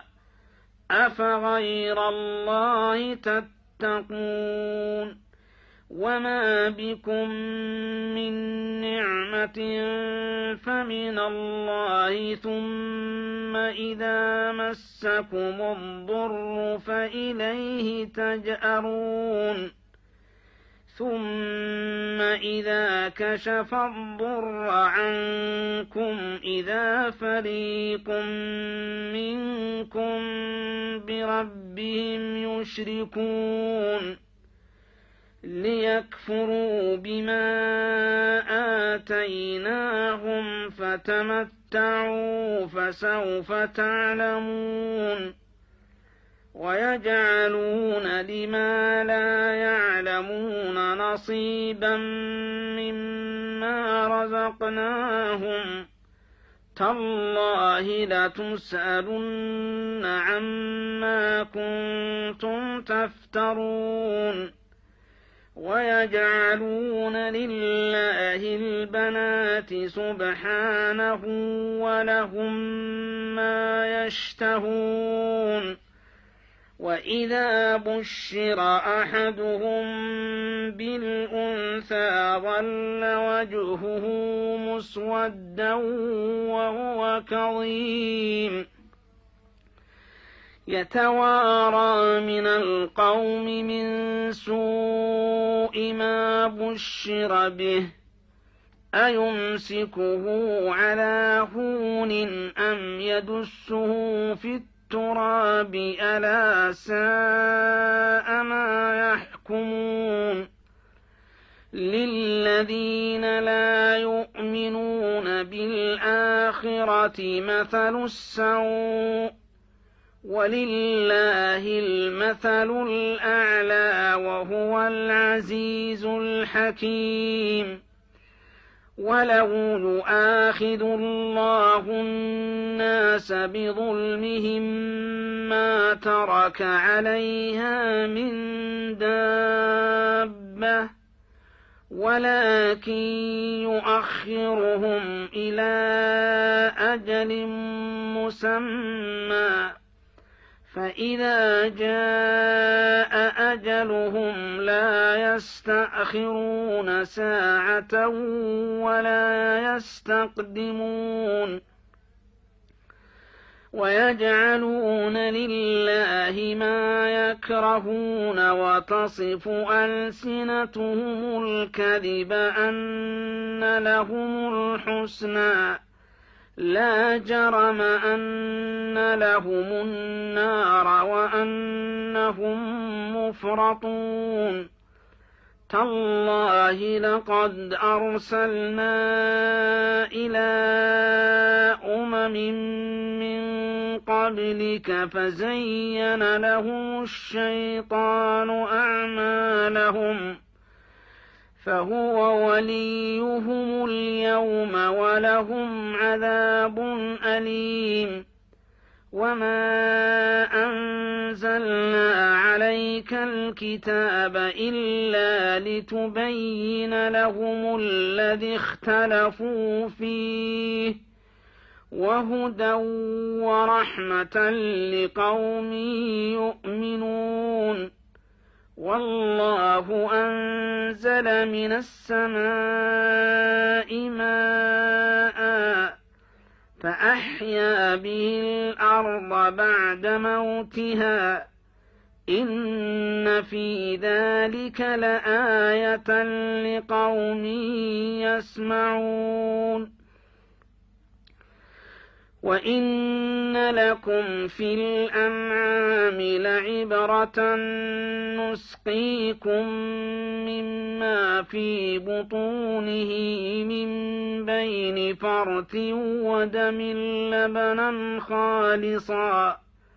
أفغير الله تتقون وما بكم من نعمة فمن الله ثم إذا مسكم الضر فإليه تجأرون ثم إذا كشف الضر عنكم إذا فريق منكم بربهم يشركون ليكفروا بما آتيناهم فتمتعوا فسوف تعلمون ويجعلون لما لا يعلمون نصيبا مما رزقناهم تالله لتسألن عما كنتم تفترون ويجعلون لله البنات سبحانه ولهم ما يشتهون وإذا بشر أحدهم بالأنثى ظل وجهه مسودا وهو كظيم يتوارى من القوم من سوء ما بشر به أيمسكه على هون أم يدسه في التراب ألا ساء ما يحكمون للذين لا يؤمنون بالآخرة مثل السوء ولله المثل الأعلى وهو العزيز الحكيم ولو يؤاخذ الله الناس بظلمهم ما ترك عليها من دابة ولكن يؤخرهم إلى أجل مسمى فإذا جاء أجلهم لا يستأخرون ساعة ولا يستقدمون ويجعلون لله ما يكرهون وتصف ألسنتهم الكذب أن لهم الحسنى لا جرم أن لهم النار وأنهم مفرطون تالله لقد أرسلنا إلى أمم من قبلك فزين لهم الشيطان أعمالهم فهو وليهم اليوم ولهم عذاب أليم وما أنزلنا عليك الكتاب إلا لتبين لهم الذي اختلفوا فيه وهدى ورحمة لقوم يؤمنون والله أنزل من السماء ماء فأحيا به الأرض بعد موتها إن في ذلك لآية لقوم يسمعون وإن لكم في الأنعام لعبرة نسقيكم مما في بطونه من بين فرث ودم لبنا خالصا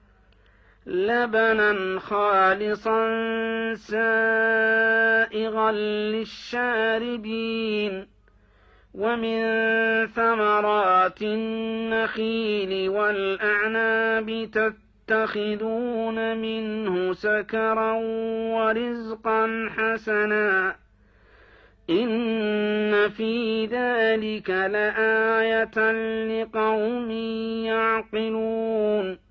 لبنا خالصا سائغا للشاربين ومن ثمرات النخيل والأعناب تتخذون منه سكرا ورزقا حسنا إن في ذلك لآية لقوم يعقلون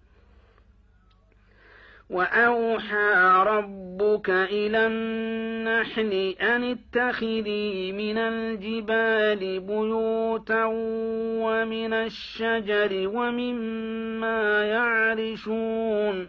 وأوحى ربك إلى النحل أن اتخذي من الجبال بيوتا ومن الشجر ومما يعرشون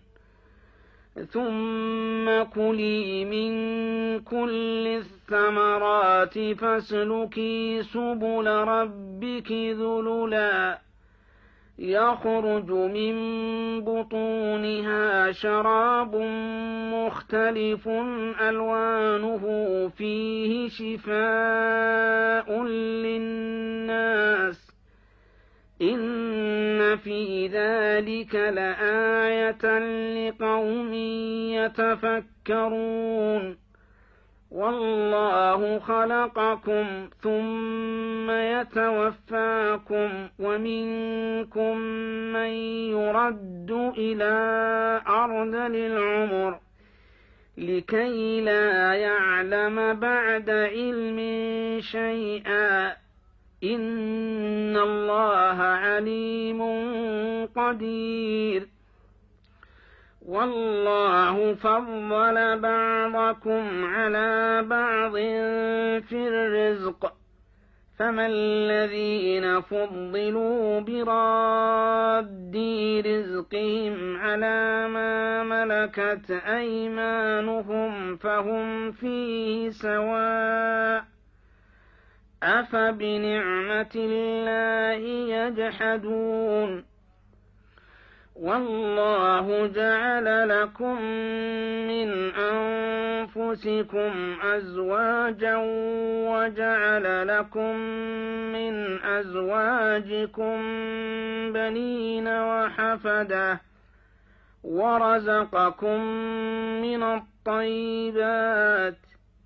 ثم كلي من كل الثمرات فاسلكي سبل ربك ذللا يخرج من بطونها شراب مختلف ألوانه فيه شفاء للناس إن في ذلك لآية لقوم يتفكرون والله خلقكم ثم يتوفاكم ومنكم من يرد إلى أرذل العمر لكي لا يعلم بعد علم شيئا إن الله عليم قدير والله فضل بعضكم على بعض في الرزق فما الذين فضلوا براد رزقهم على ما ملكت أيمانهم فهم فيه سواء أفبنعمة الله يجحدون والله جعل لكم من أنفسكم أزواجا وجعل لكم من أزواجكم بنين وحفدة ورزقكم من الطيبات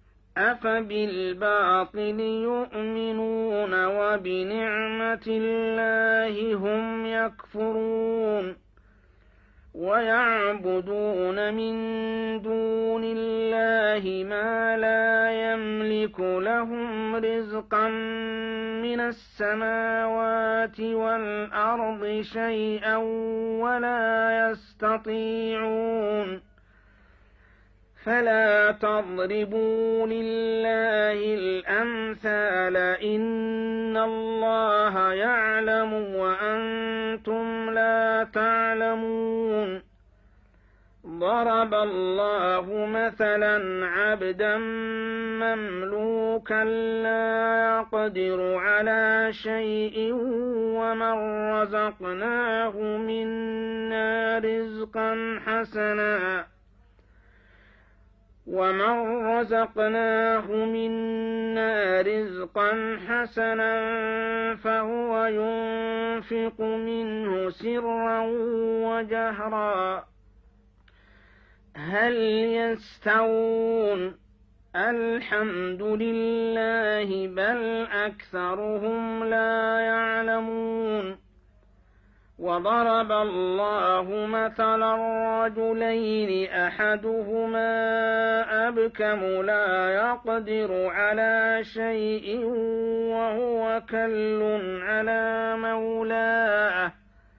أفبالباطل يؤمنون وبنعمة الله هم يكفرون ويعبدون من دون الله ما لا يملك لهم رزقا من السماوات والأرض شيئا ولا يستطيعون فلا تضربوا لله الأمثال إن الله يعلم وأنتم لا تعلمون ضرب الله مثلا عبدا مملوكا لا يقدر على شيء ومن رزقناه منا رزقا حسنا ومن رزقناه منا رزقا حسنا فهو ينفق منه سرا وجهرا هل يستوون الحمد لله بل أكثرهم لا يعلمون وضرب الله مثلا رجلين أحدهما أبكم لا يقدر على شيء وهو كل على مولاه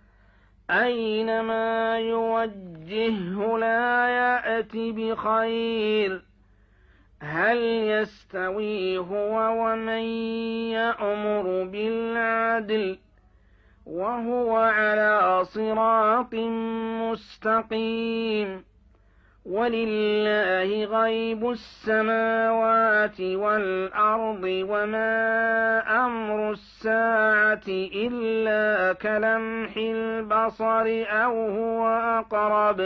أينما يوجهه لا يأت بخير هل يستوي هو ومن يأمر بالعدل وهو على صراط مستقيم ولله غيب السماوات والأرض وما أمر الساعة إلا كلمح البصر أو هو أقرب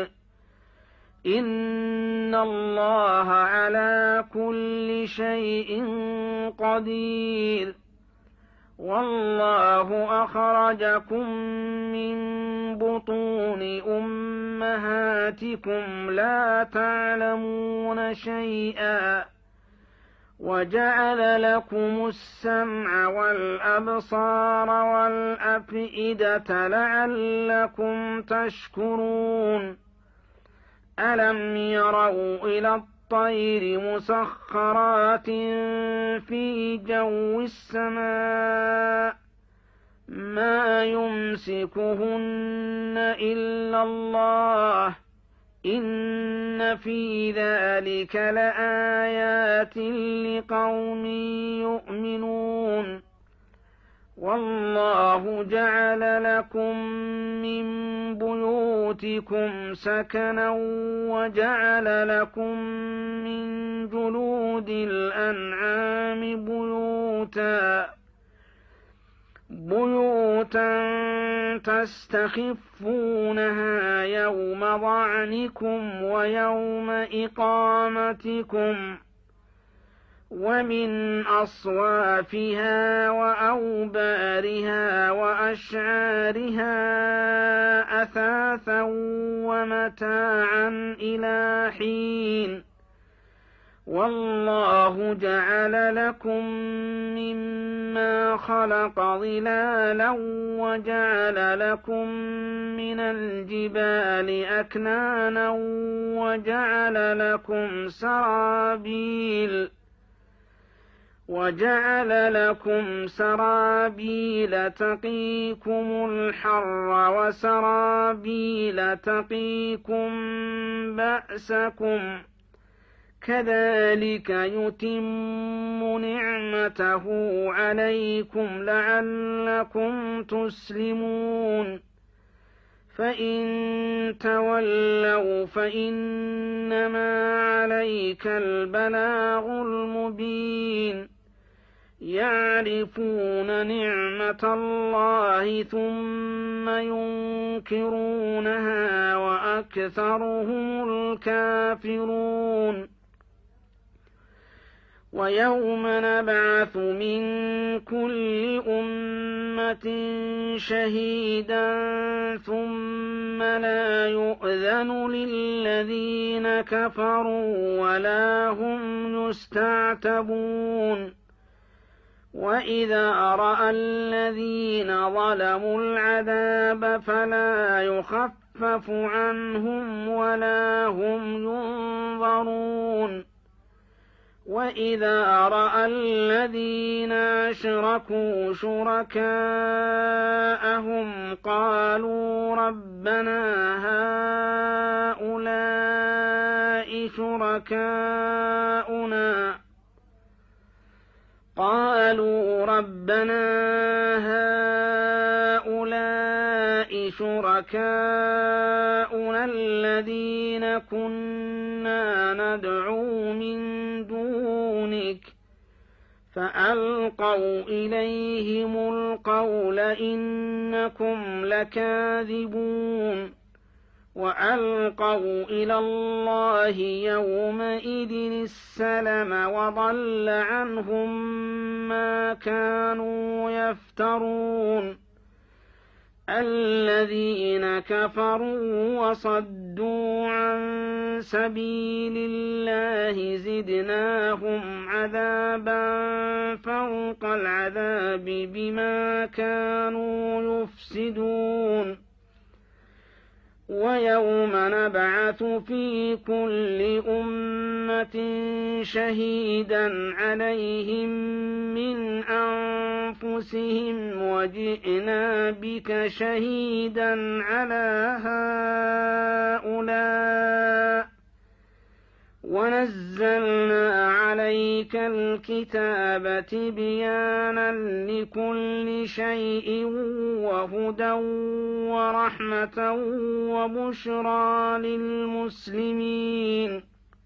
إن الله على كل شيء قدير والله أخرجكم من بطون أمهاتكم لا تعلمون شيئا وجعل لكم السمع والأبصار والأفئدة لعلكم تشكرون ألم يروا إلى الطير مسخرات في جو السماء ما يمسكهن إلا الله إن في ذلك لآيات لقوم يؤمنون والله جعل لكم من بيوتكم سكنا وجعل لكم من جلود الأنعام بيوتا بيوتا تستخفونها يوم ظعنكم ويوم إقامتكم ومن أصوافها وأوبارها وأشعارها أثاثا ومتاعا إلى حين والله جعل لكم مما خلق ظلالا وجعل لكم من الجبال أكنانا وجعل لكم سرابيل وجعل لكم سرابيل تقيكم الحر وسرابيل تقيكم بأسكم كذلك يتم نعمته عليكم لعلكم تسلمون فإن تولوا فإنما عليك البلاغ المبين يعرفون نعمة الله ثم ينكرونها وأكثرهم الكافرون ويوم نبعث من كل أمة شهيدا ثم لا يؤذن للذين كفروا ولا هم يستعتبون وإذا رأى الذين ظلموا العذاب فلا يخفف عنهم ولا هم ينظرون وإذا رأى الذين أشركوا شركاءهم قالوا ربنا هؤلاء شركاؤنا قالوا ربنا هؤلاء شركاؤنا الذين كنا ندعو من دونك فألقوا إليهم القول إنكم لكاذبون وألقوا إلى الله يومئذ السلم وضل عنهم ما كانوا يفترون الذين كفروا وصدوا عن سبيل الله زدناهم عذابا فوق العذاب بما كانوا يفسدون ويوم نبعث في كل أمة شهيدا عليهم من أنفسهم وجئنا بك شهيدا على هؤلاء ونزلنا عليك الكتاب تبيانا لكل شيء وهدى ورحمة وبشرى للمسلمين.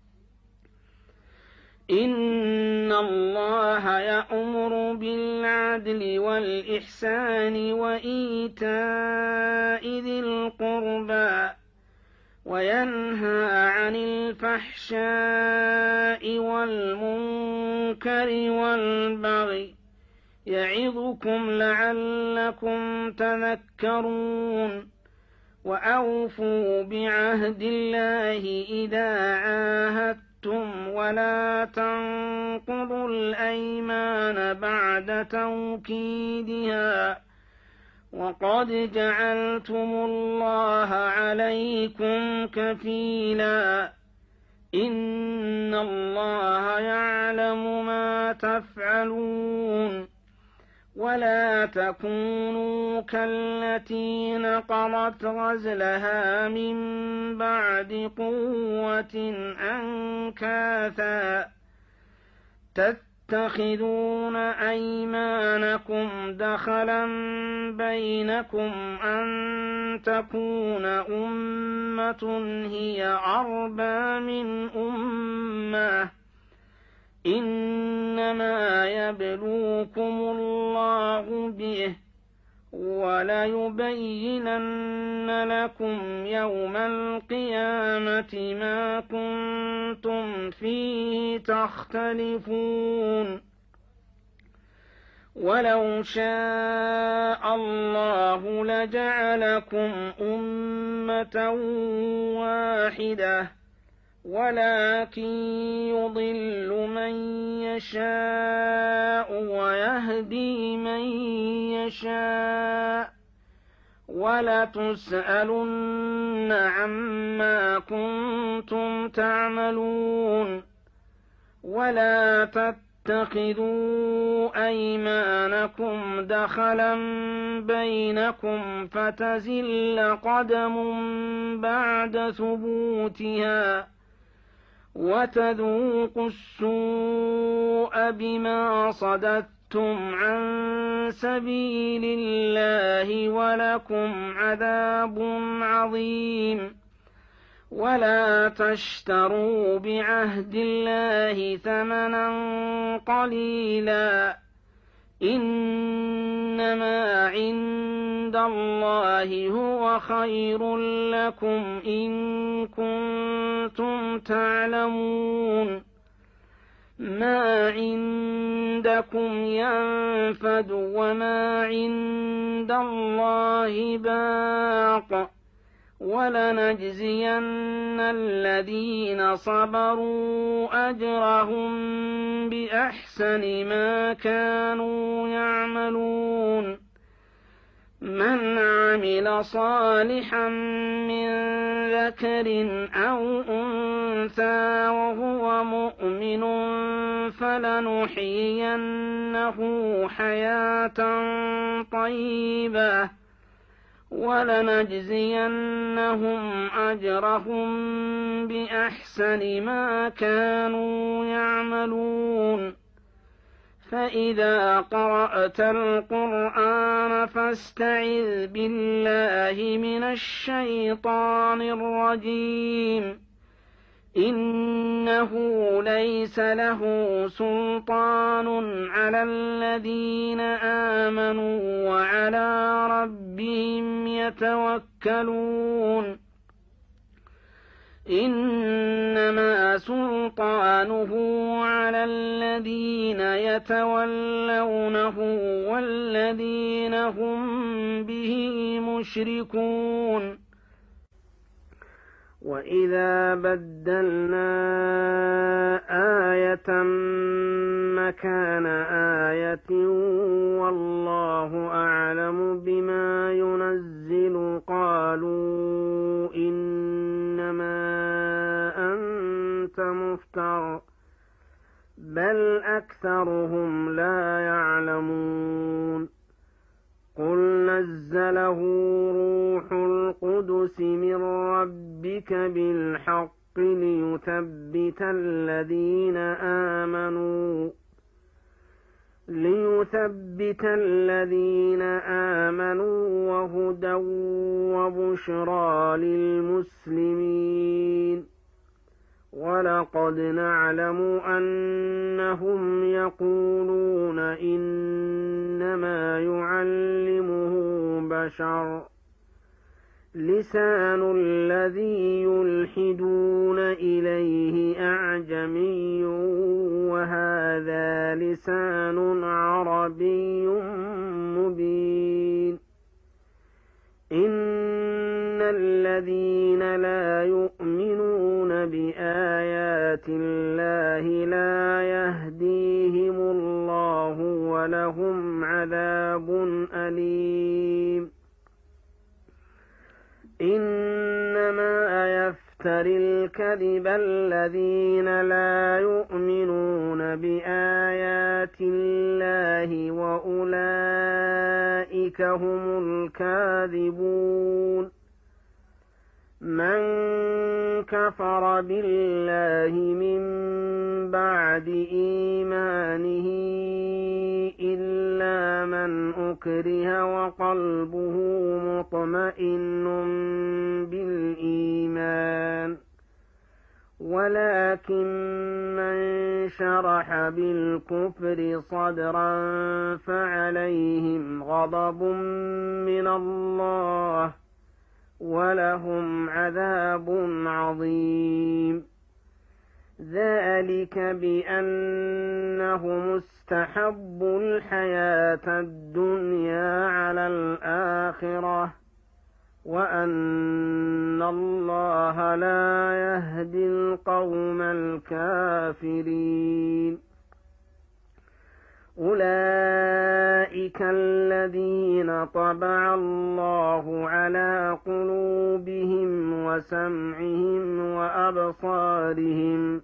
إن الله يأمر بالعدل والإحسان وإيتاء ذي القربى وينهى عن الفحشاء والمنكر والبغي يعظكم لعلكم تذكرون. وأوفوا بعهد الله إذا عاهدتم ولا تنقضوا الأيمان بعد توكيدها وقد جعلتم الله عليكم كفيلا إن الله يعلم ما تفعلون. ولا تكونوا كالتي نقضت غزلها من بعد قوة أنكاثا تتخذون أيمانكم دخلا بينكم أن تكون أمة هي أربى من أمة إنما يبلوكم الله به وليبينن لكم يوم القيامة ما كنتم فيه تختلفون. ولو شاء الله لجعلكم أمة واحدة ولكن يضل من يشاء ويهدي من يشاء ولتسألن عما كنتم تعملون. ولا تتخذوا أيمانكم دخلا بينكم فتزل قدم بعد ثبوتها وتذوقوا السوء بما صددتم عن سبيل الله ولكم عذاب عظيم. ولا تشتروا بعهد الله ثمنا قليلا إنما عند الله هو خير لكم إن كنتم تعلمون. ما عندكم ينفد وما عند الله باق ولنجزين الذين صبروا أجرهم بأحسن ما كانوا يعملون. من عمل صالحا من ذكر أو أنثى وهو مؤمن فلنحيينه حياة طيبة ولنجزينهم أجرهم بأحسن ما كانوا يعملون. فإذا قرأت القرآن فاستعذ بالله من الشيطان الرجيم إنه ليس له سلطان على الذين آمنوا وعلى ربهم يتوكلون. إنما سلطانه على الذين يتولونه والذين هم به مشركون. وإذا بدلنا آية مكان آية والله أعلم بما ينزل قالوا إنما أنت مفتر بل أكثرهم لا يعلمون قل نزله روح القدس من ربك بالحق ليثبت الذين آمنوا ليثبت الذين آمنوا وهدى وبشرى للمسلمين ولقد نعلم أنهم يقولون إنما يعلمه بشر لسان الذي يلحدون إليه أعجمي وهذا لسان عربي مبين إن الذين لا يؤمنون بآيات الله لا يهديهم الله ولهم عذاب أليم إنما يفتري الكذب الذين لا يؤمنون بآيات الله وأولئك هم الكاذبون من كفر بالله من بعد إيمانه إلا من أكره وقلبه مطمئن بالإيمان ولكن من شرح بالكفر صدرا فعليهم غضب من الله ولهم عذاب عظيم ذلك بأنهم استحبوا الحياة الدنيا على الآخرة وأن الله لا يهدي القوم الكافرين أولئك الذين طبع الله على قلوبهم وسمعهم وأبصارهم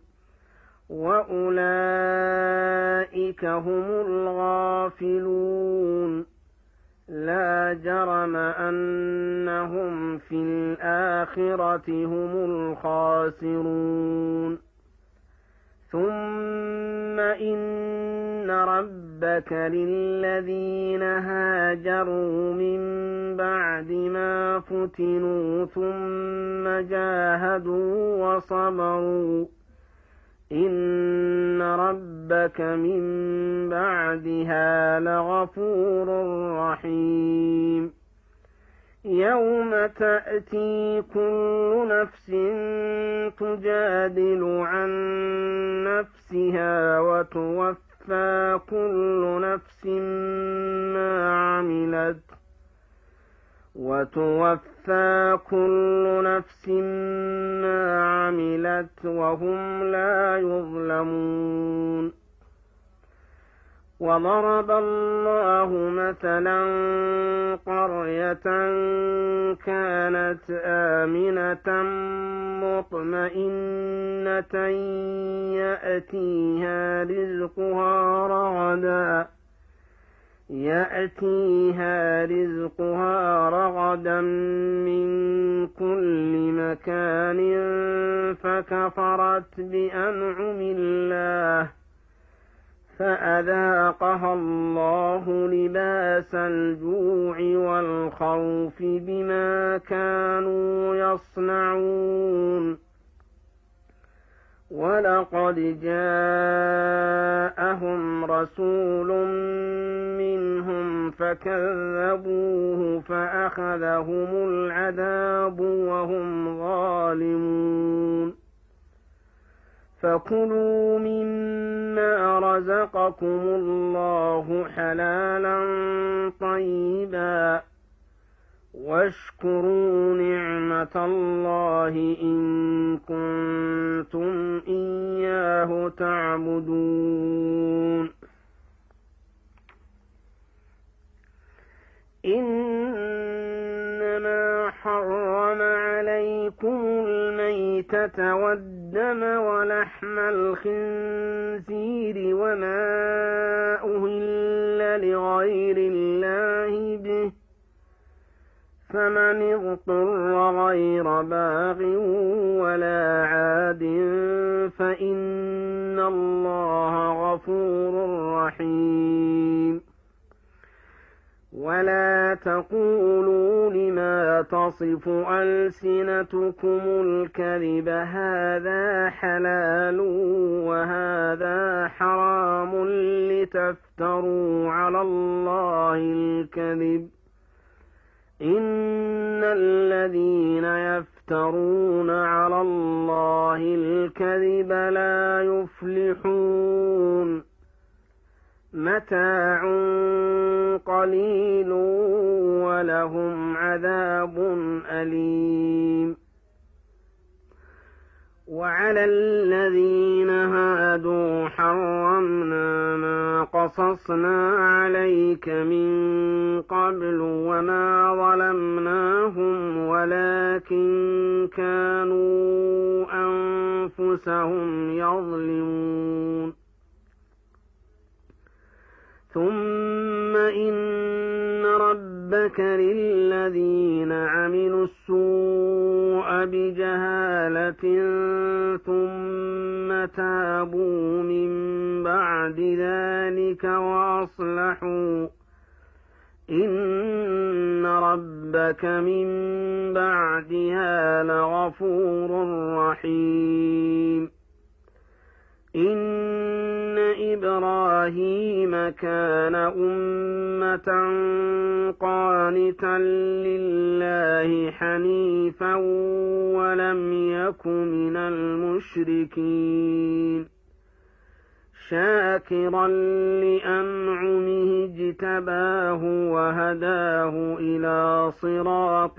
وأولئك هم الغافلون لا جرم أنهم في الآخرة هم الخاسرون ثم إن ربك للذين هاجروا من بعد ما فتنوا ثم جاهدوا وصبروا إن ربك من بعدها لغفور رحيم يوم تأتي كل نفس تجادل عن نفسها وتوفى كل نفس ما عملت وتوفى كل نفس ما عملت وهم لا يظلمون وضرب الله مثلا قرية كانت آمنة مطمئنة يأتيها رزقها رغدا يأتيها رزقها رغدا من كل مكان فكفرت بأنعم الله فأذاقها الله لباس الجوع والخوف بما كانوا يصنعون ولقد جاءهم رسول منهم فكذبوه فأخذهم العذاب وهم ظالمون فكلوا مما رزقكم الله حلالا طيبا واشكروا نعمة الله إن كنتم إياه تعبدون إنما حرم عليكم الميتة والدم ولحم الخنزير وما أهل لغير الله به فمن اضطر غير باغ ولا عاد فإن الله غفور رحيم ولا تقولوا لما تصف ألسنتكم الكذب هذا حلال وهذا حرام لتفتروا على الله الكذب إن الذين يفترون على الله الكذب لا يفلحون متاع قليل ولهم عذاب أليم وعلى الذين هادوا حرمنا ما قصصنا عليك من قبل وما ظلمناهم ولكن كانوا أنفسهم يظلمون ثم إن ربك للذين عملوا السوء بجهالة ثم تابوا من بعد ذلك وأصلحوا إن ربك من بعدها لغفور رحيم إن إبراهيم كان أمة قانتا لله حنيفا ولم يك من المشركين شاكرا لأنعمه اجتباه وهداه إلى صراط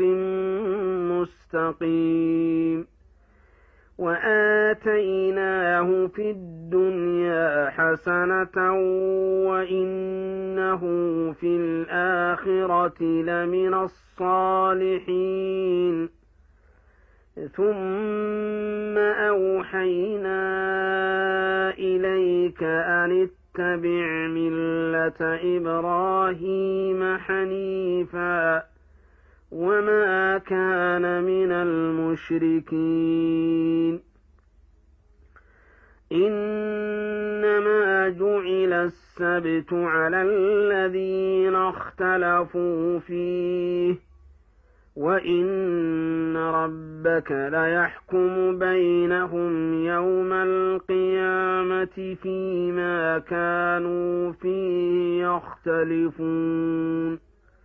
مستقيم وآتيناه في الدنيا حسنة وإنه في الآخرة لمن الصالحين ثم أوحينا إليك أن اتبع ملة إبراهيم حنيفا وما كان من المشركين إنما جعل السبت على الذين اختلفوا فيه وإن ربك ليحكم بينهم يوم القيامة فيما كانوا فيه يختلفون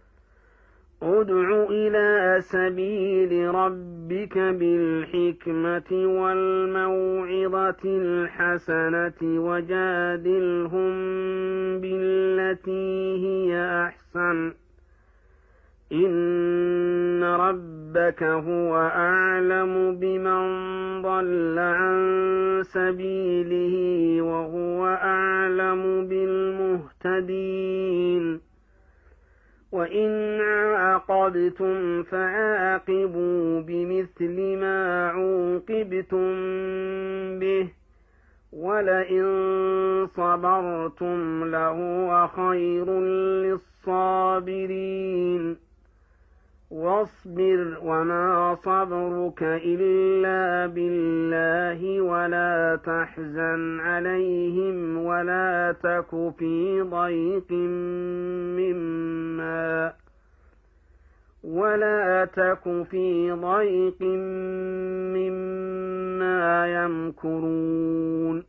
ادع إلى سبيل ربك بالحكمة والموعظة الحسنة وجادلهم بالتي هي أحسن إن ربك هو أعلم بمن ضل عن سبيله وهو أعلم بالمهتدين وإن عاقبتم فعاقبوا بمثل ما عوقبتم به ولئن صبرتم لهو خير للصابرين واصبر وما صبرك إلا بالله ولا تحزن عليهم ولا تك في ضيق مما ولا تك في ضيق مما يمكرون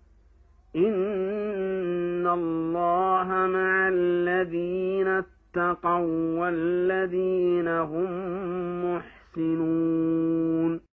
إن الله مع الذين اتقوا والذين هم محسنون